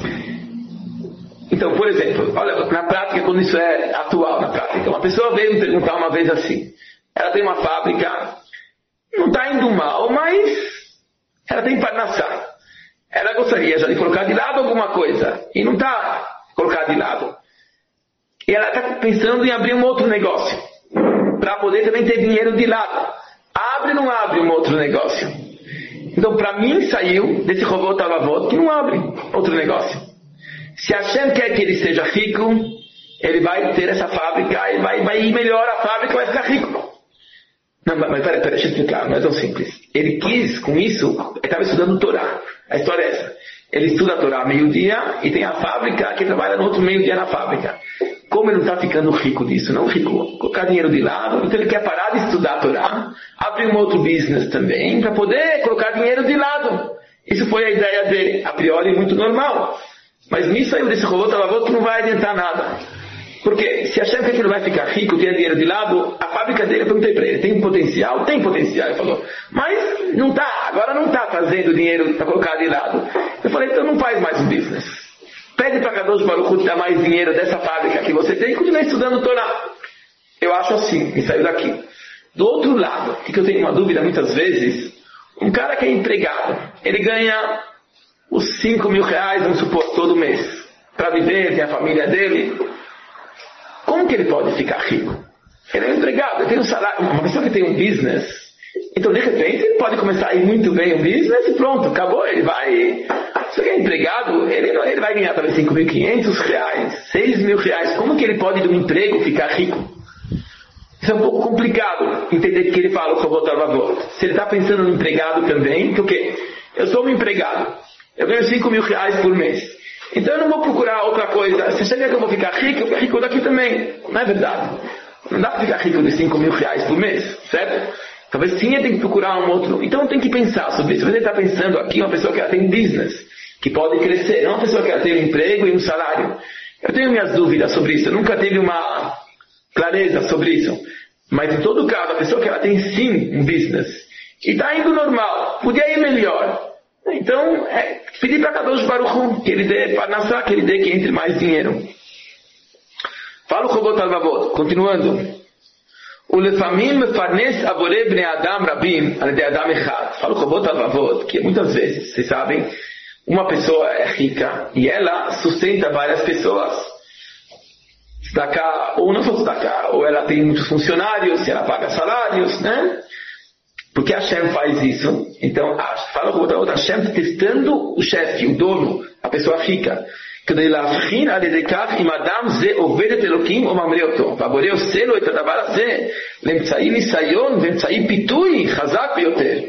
olha, na prática, quando isso é atual na prática, uma pessoa veio me perguntar uma vez assim, ela tem uma fábrica, não está indo mal, mas ela tem parnassá. Ela gostaria já de colocar de lado alguma coisa, e não está colocado de lado. E ela está pensando em abrir um outro negócio, para poder também ter dinheiro de lado. Abre ou não abre um outro negócio? Então, para mim, saiu desse Rovot Alavot que não abre outro negócio. Se Hashem quer que ele seja rico, ele vai ter essa fábrica, e vai ir melhor a fábrica, vai ficar rico. Não, mas peraí, deixa eu explicar, não é tão simples. Ele quis, com isso, ele estava estudando Torá. A história é essa. Ele estuda a Torá meio-dia, e tem a fábrica que trabalha no outro meio-dia na fábrica. Como ele não está ficando rico disso, não rico, colocar dinheiro de lado, então ele quer parar de estudar a Torá, abrir um outro business também, para poder colocar dinheiro de lado. Isso foi a ideia dele, a priori muito normal. Mas nisso aí desse Rovot Alavot que não vai adiantar nada. Porque se Hashem quer que ele vai ficar rico, ter dinheiro de lado, a fábrica fábrica dele, eu perguntei para ele, tem potencial? Tem potencial, ele falou, mas não está, agora não está fazendo dinheiro para colocar de lado. Eu falei, então não faz mais um business. Pede para Kadosh Baruch Hu te dar mais dinheiro dessa fábrica que você tem e continue estudando Torá. Eu acho assim, e saiu daqui. Do outro lado, que eu tenho uma dúvida muitas vezes, um cara que é empregado, ele ganha os 5 mil reais, vamos supor, todo mês, para viver, tem a família dele. Como que ele pode ficar rico? Ele é um empregado, ele tem um salário, uma pessoa que tem um business, então de repente ele pode começar a ir muito bem o business e pronto, acabou, ele vai... Se ele é empregado, ele vai ganhar talvez 5.500 reais, 6 mil reais. Como que ele pode de um emprego ficar rico? Isso é um pouco complicado entender que ele fala o Chovot HaLevavot. Se ele está pensando no empregado também, que o quê? Eu sou um empregado, eu ganho 5 mil reais por mês. Então eu não vou procurar outra coisa. Se você quer que eu vou ficar rico, eu fico rico daqui também. Não é verdade? Não dá para ficar rico de 5 mil reais por mês, certo? Talvez sim ele tem que procurar um outro. Então tem que pensar sobre isso. Você está pensando aqui uma pessoa que ela tem business, que pode crescer, não uma pessoa que ela tem um emprego e um salário. Eu tenho minhas dúvidas sobre isso. Eu nunca tive uma clareza sobre isso. Mas em todo caso, a pessoa que ela tem sim um business e está indo normal, podia ir melhor. Então, pedir para Kadosh Baruch Hu que ele dê Parnassá, que ele dê, que entre mais dinheiro. Fala o Chovot HaLevavot, continuando. O lefamim mefarnes avore bnei adam rabim al yedei adam echad. Fala o Chovot HaLevavot, que muitas vezes, vocês sabem, uma pessoa é rica e ela sustenta várias pessoas. Destacar, ou não só destacar, ou ela tem muitos funcionários, ela paga salários, né? Porque a Hashem faz isso. Então, fala com outra Hashem testando o chefe, o dono, a pessoa rica. כדי להבחין על ידי כך אם אדם זה עובד את אלוקים או ממריא אותו. והבורא עושה לו את הדבר הזה לאמצעי ניסיון ואמצעי פיתוי חזק ביותר.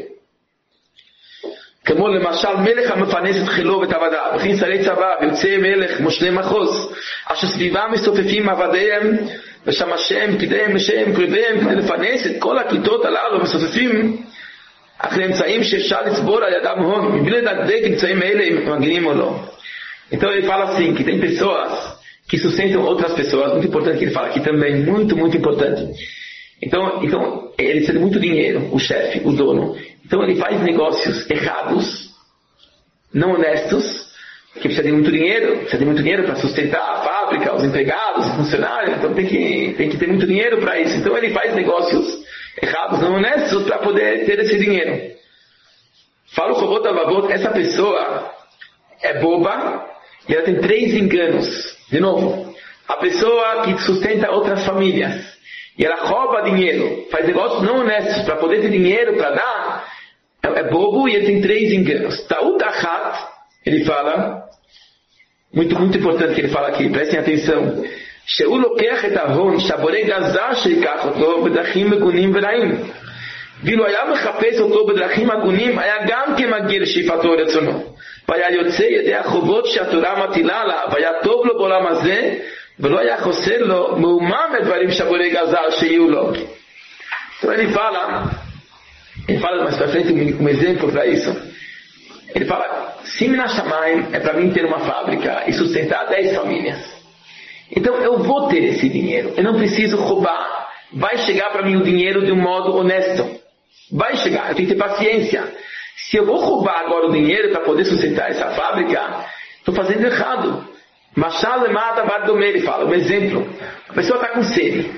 כמו למשל מלך המפרנס את חילו ואת עבדיו, וכן שרי צבא ויוצאי מלך מושלי מחוז, אשר סביבם מסופפים עבדיהם ושמשיהם פקידיהם נשיהם קרוביהם כדי לפרנס את כל הכיתות הללו מסופפים אחרי אמצעים שאפשר לצבור על ידם הון, מבלי לדקדק אמצעים אלה אם מגיעים או לא. Então ele fala assim, que tem pessoas que sustentam outras pessoas, muito importante que ele fala aqui também, muito, muito importante. Então ele precisa de muito dinheiro, o chefe, o dono. Então ele faz negócios errados, não honestos, que precisa de muito dinheiro para sustentar a fábrica, os empregados, os funcionários, então tem que ter muito dinheiro para isso. Então ele faz negócios errados, não honestos, para poder ter esse dinheiro. Fala o Chovot HaLevavot, essa pessoa é boba, e ela tem 3 enganos. De novo, a pessoa que sustenta outras famílias e ela rouba dinheiro, faz negócios não honestos para poder ter dinheiro para dar, é bobo e ele tem 3 enganos. Ta'ut achat, ele fala, muito, muito importante que ele fala aqui, prestem atenção. She'u lokech et avon, shaborei gazar sheikach oto b'drachim megunim v'ra'im. ואילו היה מחפש אותו בדרכים הגונים, היה גם כמגיע לשאיפתו רצונו. והיה יוצא ידי החובות שהתורה מטילה עליו, והיה טוב לו בעולם הזה, ולא היה חוסר לו מאומה מדברים שבורי גזר שיהיו לו. Então ele fala mais para frente um exemplo para isso. Ele fala, Simna Shamayim é para mim ter uma fábrica e sustentar 10 famílias. Então eu vou ter esse dinheiro, eu não preciso roubar. Vai chegar para mim o dinheiro de um modo honesto. Vai chegar, eu tenho que ter paciência. Se eu vou roubar agora o dinheiro para poder sustentar essa fábrica, estou fazendo errado. Machal Lemata Bardomé, ele fala, um exemplo. A pessoa está com sede.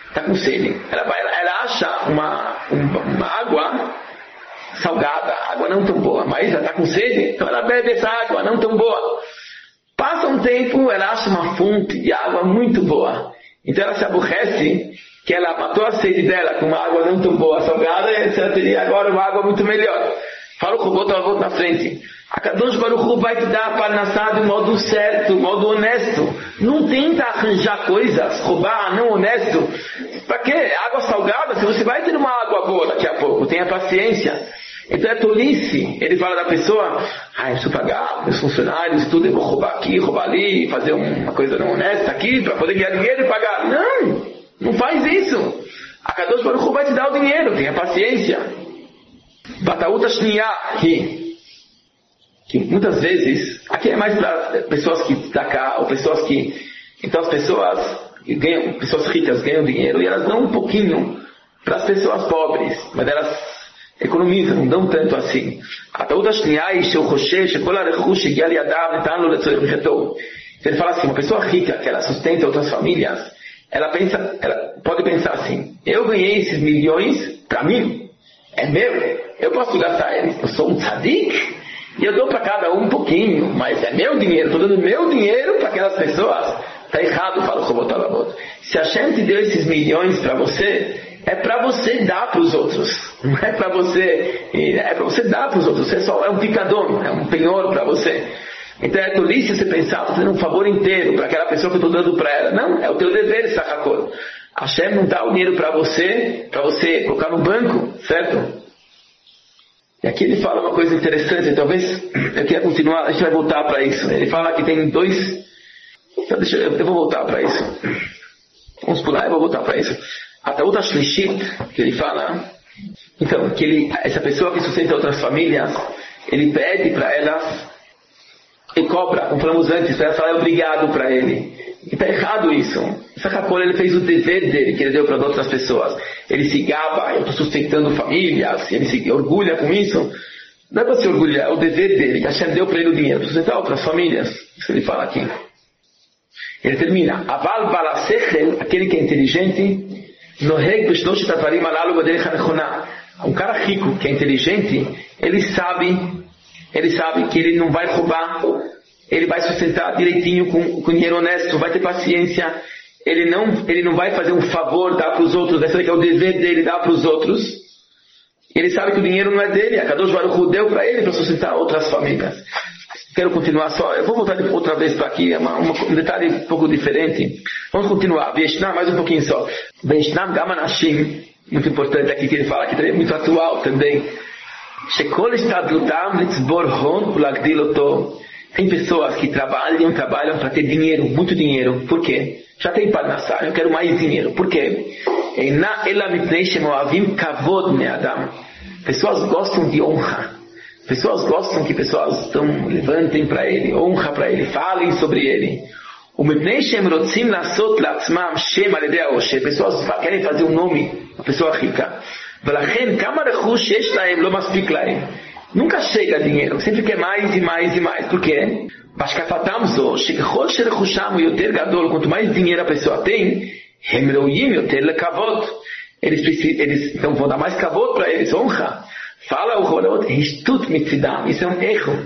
Ela acha uma água salgada, água não tão boa, mas ela está com sede, então ela bebe essa água não tão boa. Passa um tempo, ela acha uma fonte de água muito boa. Então ela se aborrece que ela matou a sede dela com uma água não tão boa, salgada, e ela teria agora uma água muito melhor. Fala o Chovot HaLevavot na frente. A Kadosh Baruch Hu vai te dar a Parnassá de modo certo, modo honesto. Não tenta arranjar coisas, roubar, não honesto. Para quê? Água salgada, se você vai ter uma água boa daqui a pouco, tenha paciência. Então é tolice. Ele fala da pessoa, eu preciso pagar meus funcionários, tudo, eu vou roubar aqui, roubar ali, fazer uma coisa não honesta aqui, para poder ganhar dinheiro e pagar. Não faz isso. A Kadosh Baruch Hu vai te dar o dinheiro, tenha paciência. Batauta Shniyahi, que muitas vezes, aqui é mais para pessoas que destacam, ou pessoas que, então as pessoas ricas ganham dinheiro e elas dão um pouquinho para as pessoas pobres, mas elas economizam, não dão tanto assim. Então ele fala assim, uma pessoa rica que ela sustenta outras famílias, ela pode pensar assim, eu ganhei esses milhões para mim, é meu, eu posso gastar eles, eu sou um tzadik e eu dou para cada um pouquinho, mas é meu dinheiro, estou dando meu dinheiro para aquelas pessoas. Está errado, fala o Chovot HaLevavot. Se a Hashem te deu esses milhões para você, é para você dar para os outros, não é para você dar para os outros. Você só é um picador, é um penhor para você. Então é tolice você pensar, estou fazendo um favor inteiro para aquela pessoa que eu estou dando para ela. Não, é o teu dever, Sachakol. Hashem não dá o dinheiro para você colocar no banco, certo? E aqui ele fala uma coisa interessante, talvez eu queria continuar, a gente vai voltar para isso. Ele fala que tem dois. Então eu vou voltar para isso. Vamos pular, eu vou voltar para isso. Até outra Shlishit, que ele fala, então, que essa pessoa que sustenta outras famílias, ele pede para elas e cobra, como falamos antes, para ela falar obrigado para ele. E está errado isso. Sachakol, ele fez o dever dele, que ele deu para outras pessoas. Ele se gaba, eu estou sustentando famílias, ele se orgulha com isso. Não é para se orgulhar, é o dever dele, que a Hashem deu para ele o dinheiro, para sustentar outras famílias. Isso ele fala aqui. Ele termina, Aval Balasechel, aquele que é inteligente, um cara rico que é inteligente, ele sabe que ele não vai roubar, ele vai sustentar direitinho com dinheiro honesto, vai ter paciência, ele não vai fazer um favor, dar para os outros, vai saber que é o dever dele dar para os outros. Ele sabe que o dinheiro não é dele, a Kadosh Baruch Hu deu para ele para sustentar outras famílias. Quero continuar só, eu vou voltar outra vez para aqui, um detalhe um pouco diferente. Vamos continuar, Vietnã, mais um pouquinho só. Vietnã Gamanashim, muito importante aqui que ele fala, que é muito atual também. Shekol Estadlutam Litzbor Hon Ulagdiloto. Tem pessoas que trabalham para ter dinheiro, muito dinheiro. Por quê? Já tem Parnassá, eu quero mais dinheiro. Por quê? Pessoas gostam de honra. Pessoas gostam que pessoas levantem para ele, honra para ele, falem sobre ele. Pessoas querem fazer um nome, uma pessoa rica. Nunca chega dinheiro, sempre quer mais e mais e mais. Por quê? Quanto mais dinheiro a pessoa tem, eles então vão dar mais kavod para eles, honra. Fala o Chovot, isso é um erro.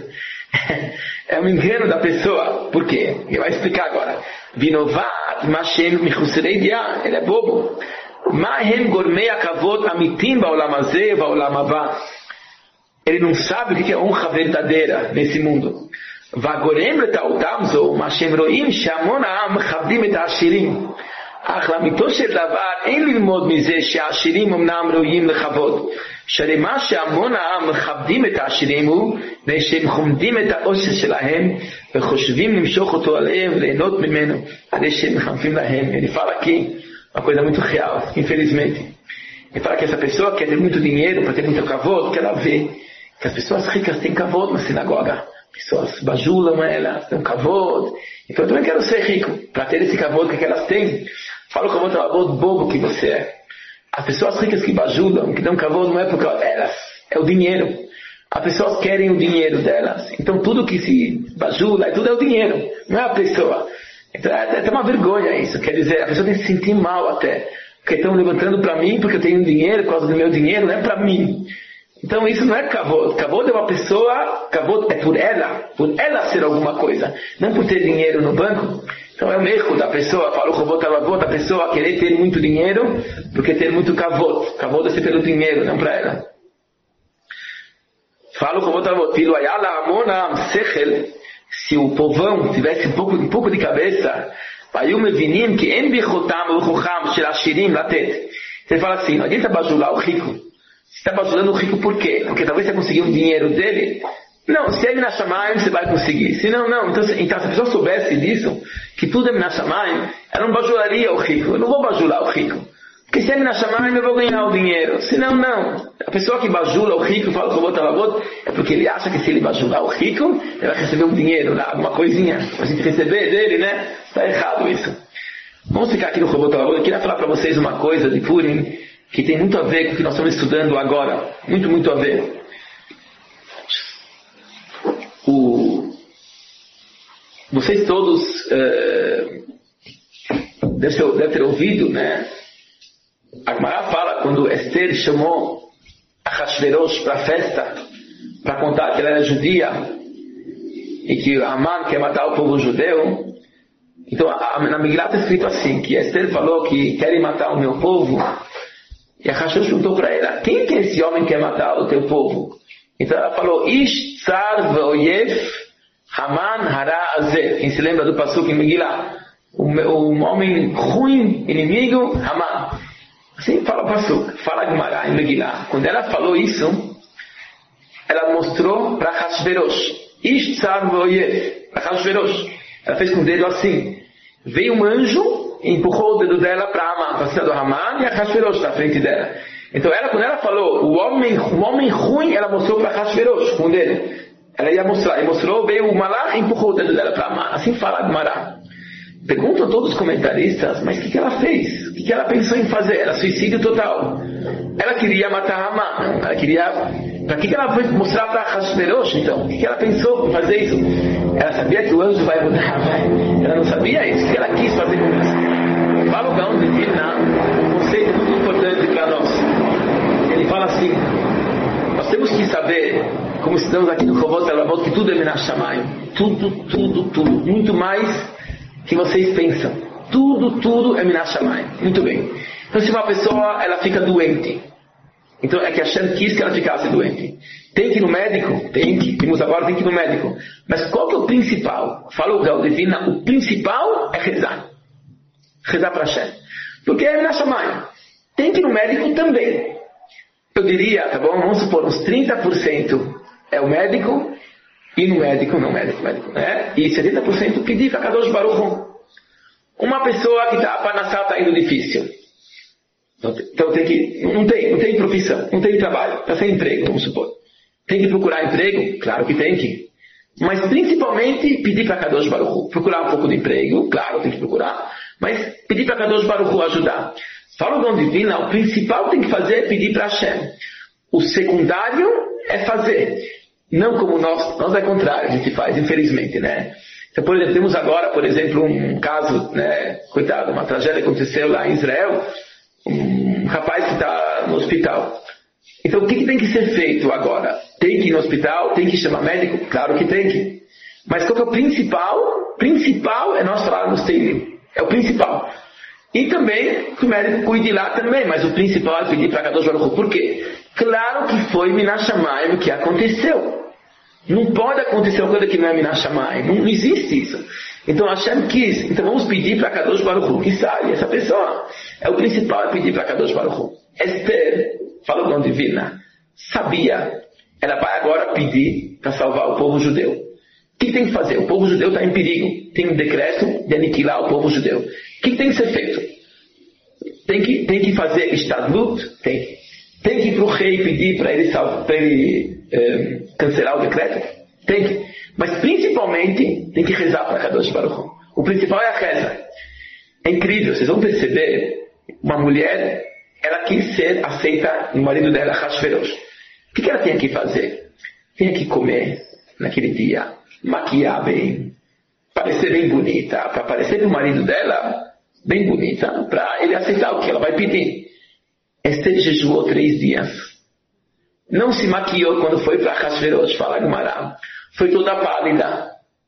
É um engano da pessoa. Por quê? Ele vai explicar agora. Vinovat, Mashem, Michusrei Dia. Ele é bobo. Mahem Gormei Akavot Amitim Baolam Hazeh Baolam Haba. Ele não sabe o que é honra verdadeira nesse mundo. Vagorem Letautam Zo, Mashem Roim, Shamon Ha'am, Chavdim Et Ha'ashirim. אך לאמיתו של דבר אין ללמוד מזה שהעשירים אמנם ראויים לכבוד. שלמה שהמון העם מכבדים את העשירים הוא ושהם חומדים את העושר שלהם וחושבים למשוך אותו עליהם וליהנות ממנו עד שהם מחמפים להם. Ele fala aqui uma coisa muito real, infelizmente. Ele fala que essa pessoa quer ter muito dinheiro para ter muito kavod, que ela vê que as pessoas ricas têm kavod na sinagoga. Pessoas bajulam elas, têm kavod. Então eu também quero ser rico para ter esse kavod que elas têm. Fala como outro kavod bobo que você é. As pessoas ricas que bajulam, que dão kavod, não é por causa delas, é o dinheiro. As pessoas querem o dinheiro delas. Então tudo que se bajula, tudo é o dinheiro, não é a pessoa. Então é uma vergonha isso. Quer dizer, a pessoa tem que se sentir mal até. Porque estão levantando para mim porque eu tenho dinheiro, por causa do meu dinheiro, não é para mim. Então isso não é kavod. Kavod é uma pessoa, kavod é por ela ser alguma coisa, não por ter dinheiro no banco. Então é o erro da pessoa, fala o Chovot HaLevavot, da pessoa querer ter muito dinheiro, porque ter muito kavod. Kavod é ser pelo dinheiro, não para ela. Fala o Chovot HaLevavot, Filu Ayala Amonam Sechel, se o povão tivesse um pouco de cabeça, aí o mevinim que em bichotam uchucham shel ashirim latet. Você fala assim, não adianta bajular o rico. Você está bajulando o rico por quê? Porque talvez você conseguiu o dinheiro dele. Não, se é Minashamayim, você vai conseguir. Se não, não. Então, se a pessoa soubesse disso, que tudo é Minashamayim, ela não bajularia o rico. Eu não vou bajular o rico. Porque se é Minashamayim, eu vou ganhar o dinheiro. Se não, não. A pessoa que bajula o rico, fala que eu vou estar é porque ele acha que se ele bajular o rico, ele vai receber um dinheiro, alguma coisinha. Pra gente receber dele, né? Está errado isso. Vamos ficar aqui no Chovot HaLevavot. Eu queria falar para vocês uma coisa de Purim, que tem muito a ver com o que nós estamos estudando agora. Muito, muito a ver. Vocês todos devem ter ouvido, né? A Gemara fala quando Esther chamou Ahasverosh para a festa, para contar que ela era judia e que Haman quer matar o povo judeu. Então na Megillah está escrito assim, que Esther falou que querem matar o meu povo, e Ahasverosh perguntou para ela, quem que é esse homem que quer matar o teu povo? Então ela falou, Ish tsar ve'oyev Haman hara azeh. Quem se lembra do passuco em Megillah? Um homem ruim, inimigo, Haman. Assim fala o passuco, fala a Gemara em Megillah. Quando ela falou isso, ela mostrou para Ahasverosh. Ish tsar ve'oyev. Ahasverosh. Ela fez com o dedo assim. Veio um anjo e empurrou o dedo dela para Haman, para cima do Haman, e Ahasverosh na frente dela. Então quando ela falou o homem ruim, ela mostrou para Ahasverosh com o dedo. Ela ia mostrar, e mostrou, veio o Malach e empurrou o dedo dela para Haman. Assim fala a Gemara. Perguntam todos os comentaristas, mas o que ela fez? O que ela pensou em fazer? Era suicídio total. Ela queria matar Haman. Ela queria... Para que ela foi mostrar para Ahasverosh, então? O que ela pensou em fazer isso? Ela sabia que o anjo vai mudar. Ela não sabia isso. O que ela quis fazer com isso? Fala o Gaon de Vilna, um conceito muito importante para nós. Ele fala assim, nós temos que saber, como estamos aqui no Chovot HaLevavot, que tudo é Minat Shamayim. Tudo. Muito mais que vocês pensam. Tudo é Minat Shamayim. Muito bem. Então se uma pessoa ela fica doente, então é que a Hashem quis que ela ficasse doente. Tem que ir no médico? Tem que. Vimos agora, tem que ir no médico. Mas qual que é o principal? Fala o Gaon de Vilna, o principal é rezar. Rezar para Hashem. Porque é Minat Shamayim. Tem que ir no médico também. Eu diria, tá bom? Vamos supor, uns 30% é o médico, e no médico, né? E 70% pedir para Kadosh Baruch Hu. Uma pessoa que está, a Parnassá está indo difícil. Então tem que, não tem profissão, não tem trabalho, está sem emprego, vamos supor. Tem que procurar emprego? Claro que tem que. Mas principalmente pedir para Kadosh Baruch Hu. Procurar um pouco de emprego, claro, tem que procurar. Mas pedir para Kadosh Baruch Hu ajudar. Fala o Gaon de Vilna, o principal tem que fazer é pedir para Hashem. O secundário é fazer. Não como nós é contrário, a gente faz, infelizmente, né? Então, por exemplo, temos agora, por exemplo, um caso, né? Coitado, uma tragédia que aconteceu lá em Israel, um rapaz que está no hospital. Então, o que tem que ser feito agora? Tem que ir no hospital? Tem que chamar médico? Claro que tem que. Mas qual que é o principal? O principal é nós falarmos Teilim. É o principal. E também que o médico cuide lá também, mas o principal é pedir para Kadosh Baruch Hu. Por quê? Claro que foi Minat Shamayim o que aconteceu. Não pode acontecer uma coisa que não é Minat Shamayim. Não existe isso. Então Hashem quis. Então vamos pedir para Kadosh Baruch Hu. Que sabe, essa pessoa. O principal é pedir para Kadosh Baruch Hu. Esther, fala o Gaon de Vilna, sabia. Ela vai agora pedir para salvar o povo judeu. O que tem que fazer? O povo judeu está em perigo. Tem um decreto de aniquilar o povo judeu. O que tem que ser feito? Tem que fazer Estadlut? Tem que ir para o rei pedir para ele cancelar o decreto? Tem que. Mas principalmente tem que rezar para Kadosh Baruch Hu. O principal é a reza. É incrível, vocês vão perceber, uma mulher, ela quis ser aceita no marido dela, Ahasverosh. O que ela tinha que fazer? Tinha que comer naquele dia, maquiar bem, parecer bem bonita, para parecer para o marido dela bem bonita, para ele aceitar o que ela vai pedir. Esther jejuou 3 dias. Não se maquiou quando foi para Ahasverosh, fala Gemara. Foi toda pálida.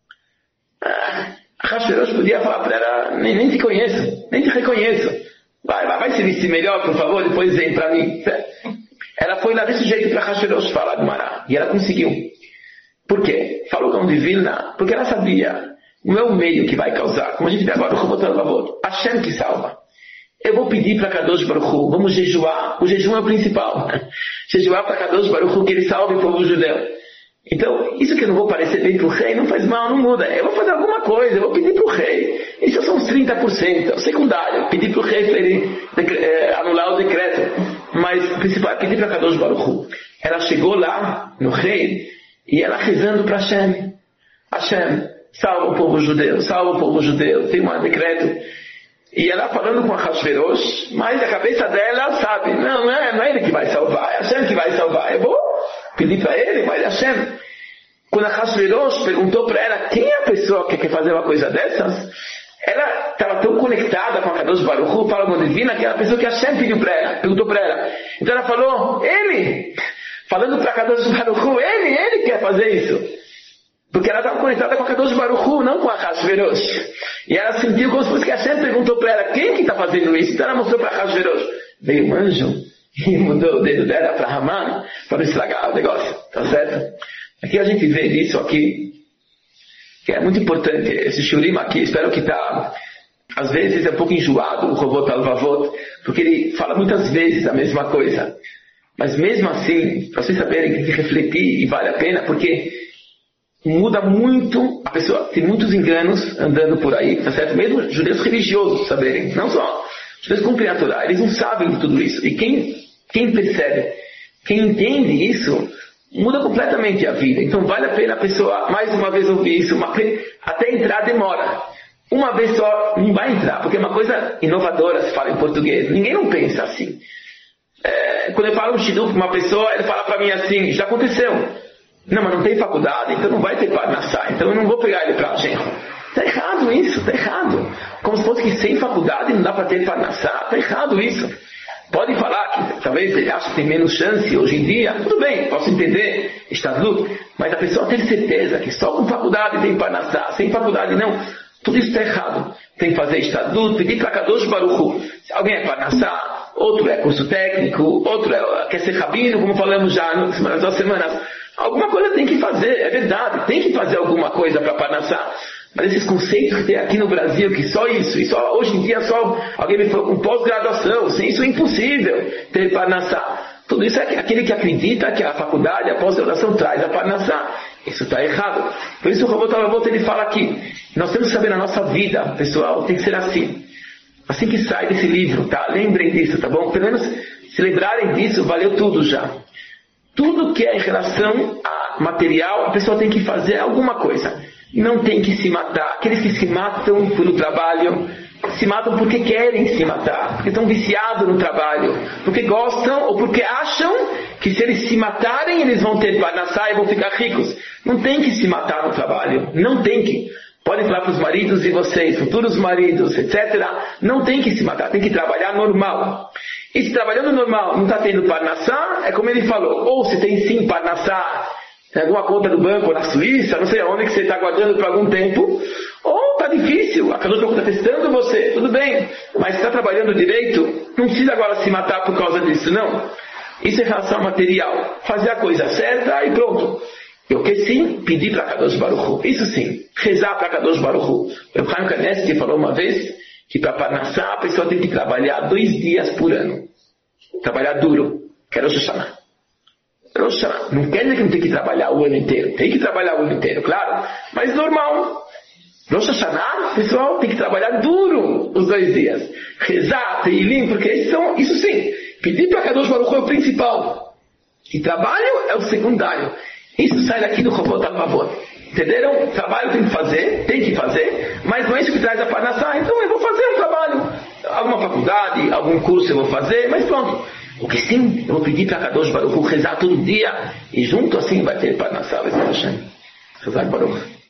Ahasverosh podia falar para ela, nem te conheço, nem te reconheço. Vai se vestir melhor, por favor, depois vem para mim. Ela foi lá desse jeito para Ahasverosh, fala Gemara. E ela conseguiu. Por quê? Falou Gaon de Vilna, porque ela sabia. Não é o meio que vai causar. Como a gente vê agora no Chovot HaLevavot. Hashem que salva. Eu vou pedir para Kadosh Baruch Hu. Vamos jejuar. O jejum é o principal. Jejuar para Kadosh Baruch Hu que ele salve o povo judeu. Então, isso que eu não vou parecer bem para o rei, não faz mal, não muda. Eu vou fazer alguma coisa, eu vou pedir para o rei. Isso são uns 30%, é o secundário. Pedir para o rei para ele anular o decreto. Mas o principal é pedir para Kadosh Baruch Hu. Ela chegou lá, no rei, e ela rezando para Hashem. Hashem, salva o povo judeu, tem um decreto. E ela falando com a Hashverosh, mas a cabeça dela sabe, não é ele que vai salvar, é Hashem que vai salvar. Eu vou pedir para ele, mas é Hashem. Quando a Hashverosh perguntou para ela quem é a pessoa que quer fazer uma coisa dessas, ela estava tão conectada com a Kadosh Baruch Hu, fala com a divina, que era a pessoa que Hashem pediu para ela, perguntou para ela. Então ela falou, ele, falando para a Kadosh Baruch Hu, ele quer fazer isso. Porque ela estava conectada com a Kadosh Baruch Hu, não com a Hashverosh. E ela sentiu como se fosse que Hashem perguntou para ela, quem que está fazendo isso? Então ela mostrou para a Hashverosh. Veio um anjo e mudou o dedo dela para Haman, para não estragar o negócio. Tá certo? Aqui a gente vê isso aqui, que é muito importante. Esse shurim aqui, espero que está, às vezes é um pouco enjoado, o Rovot Alvavot, porque ele fala muitas vezes a mesma coisa. Mas mesmo assim, para vocês saberem, tem que refletir e vale a pena, porque muda muito, a pessoa tem muitos enganos andando por aí, tá certo? Mesmo judeus religiosos saberem, não só judeus cumprem a Torá, eles não sabem de tudo isso. E quem percebe, quem entende isso, muda completamente a vida. Então vale a pena a pessoa mais uma vez ouvir isso, até entrar demora. Uma vez só não vai entrar, porque é uma coisa inovadora, se fala em português. Ninguém não pensa assim. Quando eu falo um shidduch com uma pessoa, ele fala para mim assim, já aconteceu. Não, mas não tem faculdade, então não vai ter parnassá, então eu não vou pegar ele para a gente. Está errado isso, está errado. Como se fosse que sem faculdade não dá para ter parnassá, está errado isso. Pode falar que talvez ele ache que tem menos chance hoje em dia, tudo bem, posso entender, estadut, mas a pessoa tem certeza que só com faculdade tem parnassá, sem faculdade não, tudo isso está errado. Tem que fazer estadut, pedir para Kadosh Baruch Hu. Se alguém é parnassá, outro é curso técnico, outro quer ser rabino, como falamos já nas 2 semanas. Alguma coisa tem que fazer, é verdade, tem que fazer alguma coisa para parnassá. Mas esses conceitos que tem aqui no Brasil, que só isso, e só hoje em dia só alguém me falou com pós-graduação, sem isso é impossível ter parnassá. Tudo isso é aquele que acredita que a faculdade, a pós-graduação traz a parnassá. Isso está errado. Por isso o Rovot Alvavot ele fala aqui, nós temos que saber na nossa vida, pessoal, tem que ser assim. Assim que sai desse livro, tá? Lembrem disso, tá bom? Pelo menos se lembrarem disso, valeu tudo já. Tudo que é em relação a material, a pessoa tem que fazer alguma coisa. Não tem que se matar. Aqueles que se matam pelo trabalho, se matam porque querem se matar, porque estão viciados no trabalho, porque gostam ou porque acham que se eles se matarem, eles vão ter parnassá e vão ficar ricos. Não tem que se matar no trabalho. Não tem que. Podem falar para os maridos de vocês, futuros maridos, etc. Não tem que se matar, tem que trabalhar normal. E se trabalhando normal não está tendo parnassá, é como ele falou, ou se tem sim parnassá, tem alguma conta do banco na Suíça, não sei aonde que você está guardando por algum tempo, ou está difícil, a Kadosh Baruch Hu está testando você, tudo bem, mas se está trabalhando direito, não precisa agora se matar por causa disso, não. Isso é relação material, fazer a coisa certa e pronto. Eu que sim, pedir para Kadosh Baruch Hu, isso sim, rezar para Kadosh Baruch Hu. O Chaim Kanievsky falou uma vez que para parnassá a pessoa tem que trabalhar 2 dias por ano. Trabalhar duro, que é Rosh Hashanah. Rosh Hashanah. Não quer dizer que não tem que trabalhar o ano inteiro. Tem que trabalhar o ano inteiro, claro. Mas normal. Rosh Hashanah, pessoal, tem que trabalhar duro os 2 dias. Rezar, teilim, porque isso sim. Pedir para Kadosh Baruch Hu é o principal. E trabalho é o secundário. Isso sai daqui do Rovot Alvavot. Entenderam? Trabalho tem que fazer, mas não é isso que traz a parnassá. Então eu vou fazer um trabalho, alguma faculdade, algum curso eu vou fazer, mas pronto. O que sim, eu vou pedir para Kadosh Baruch Hu rezar todo dia, e junto assim vai ter parnassá, vai ser Hashem. Rezar Baruch.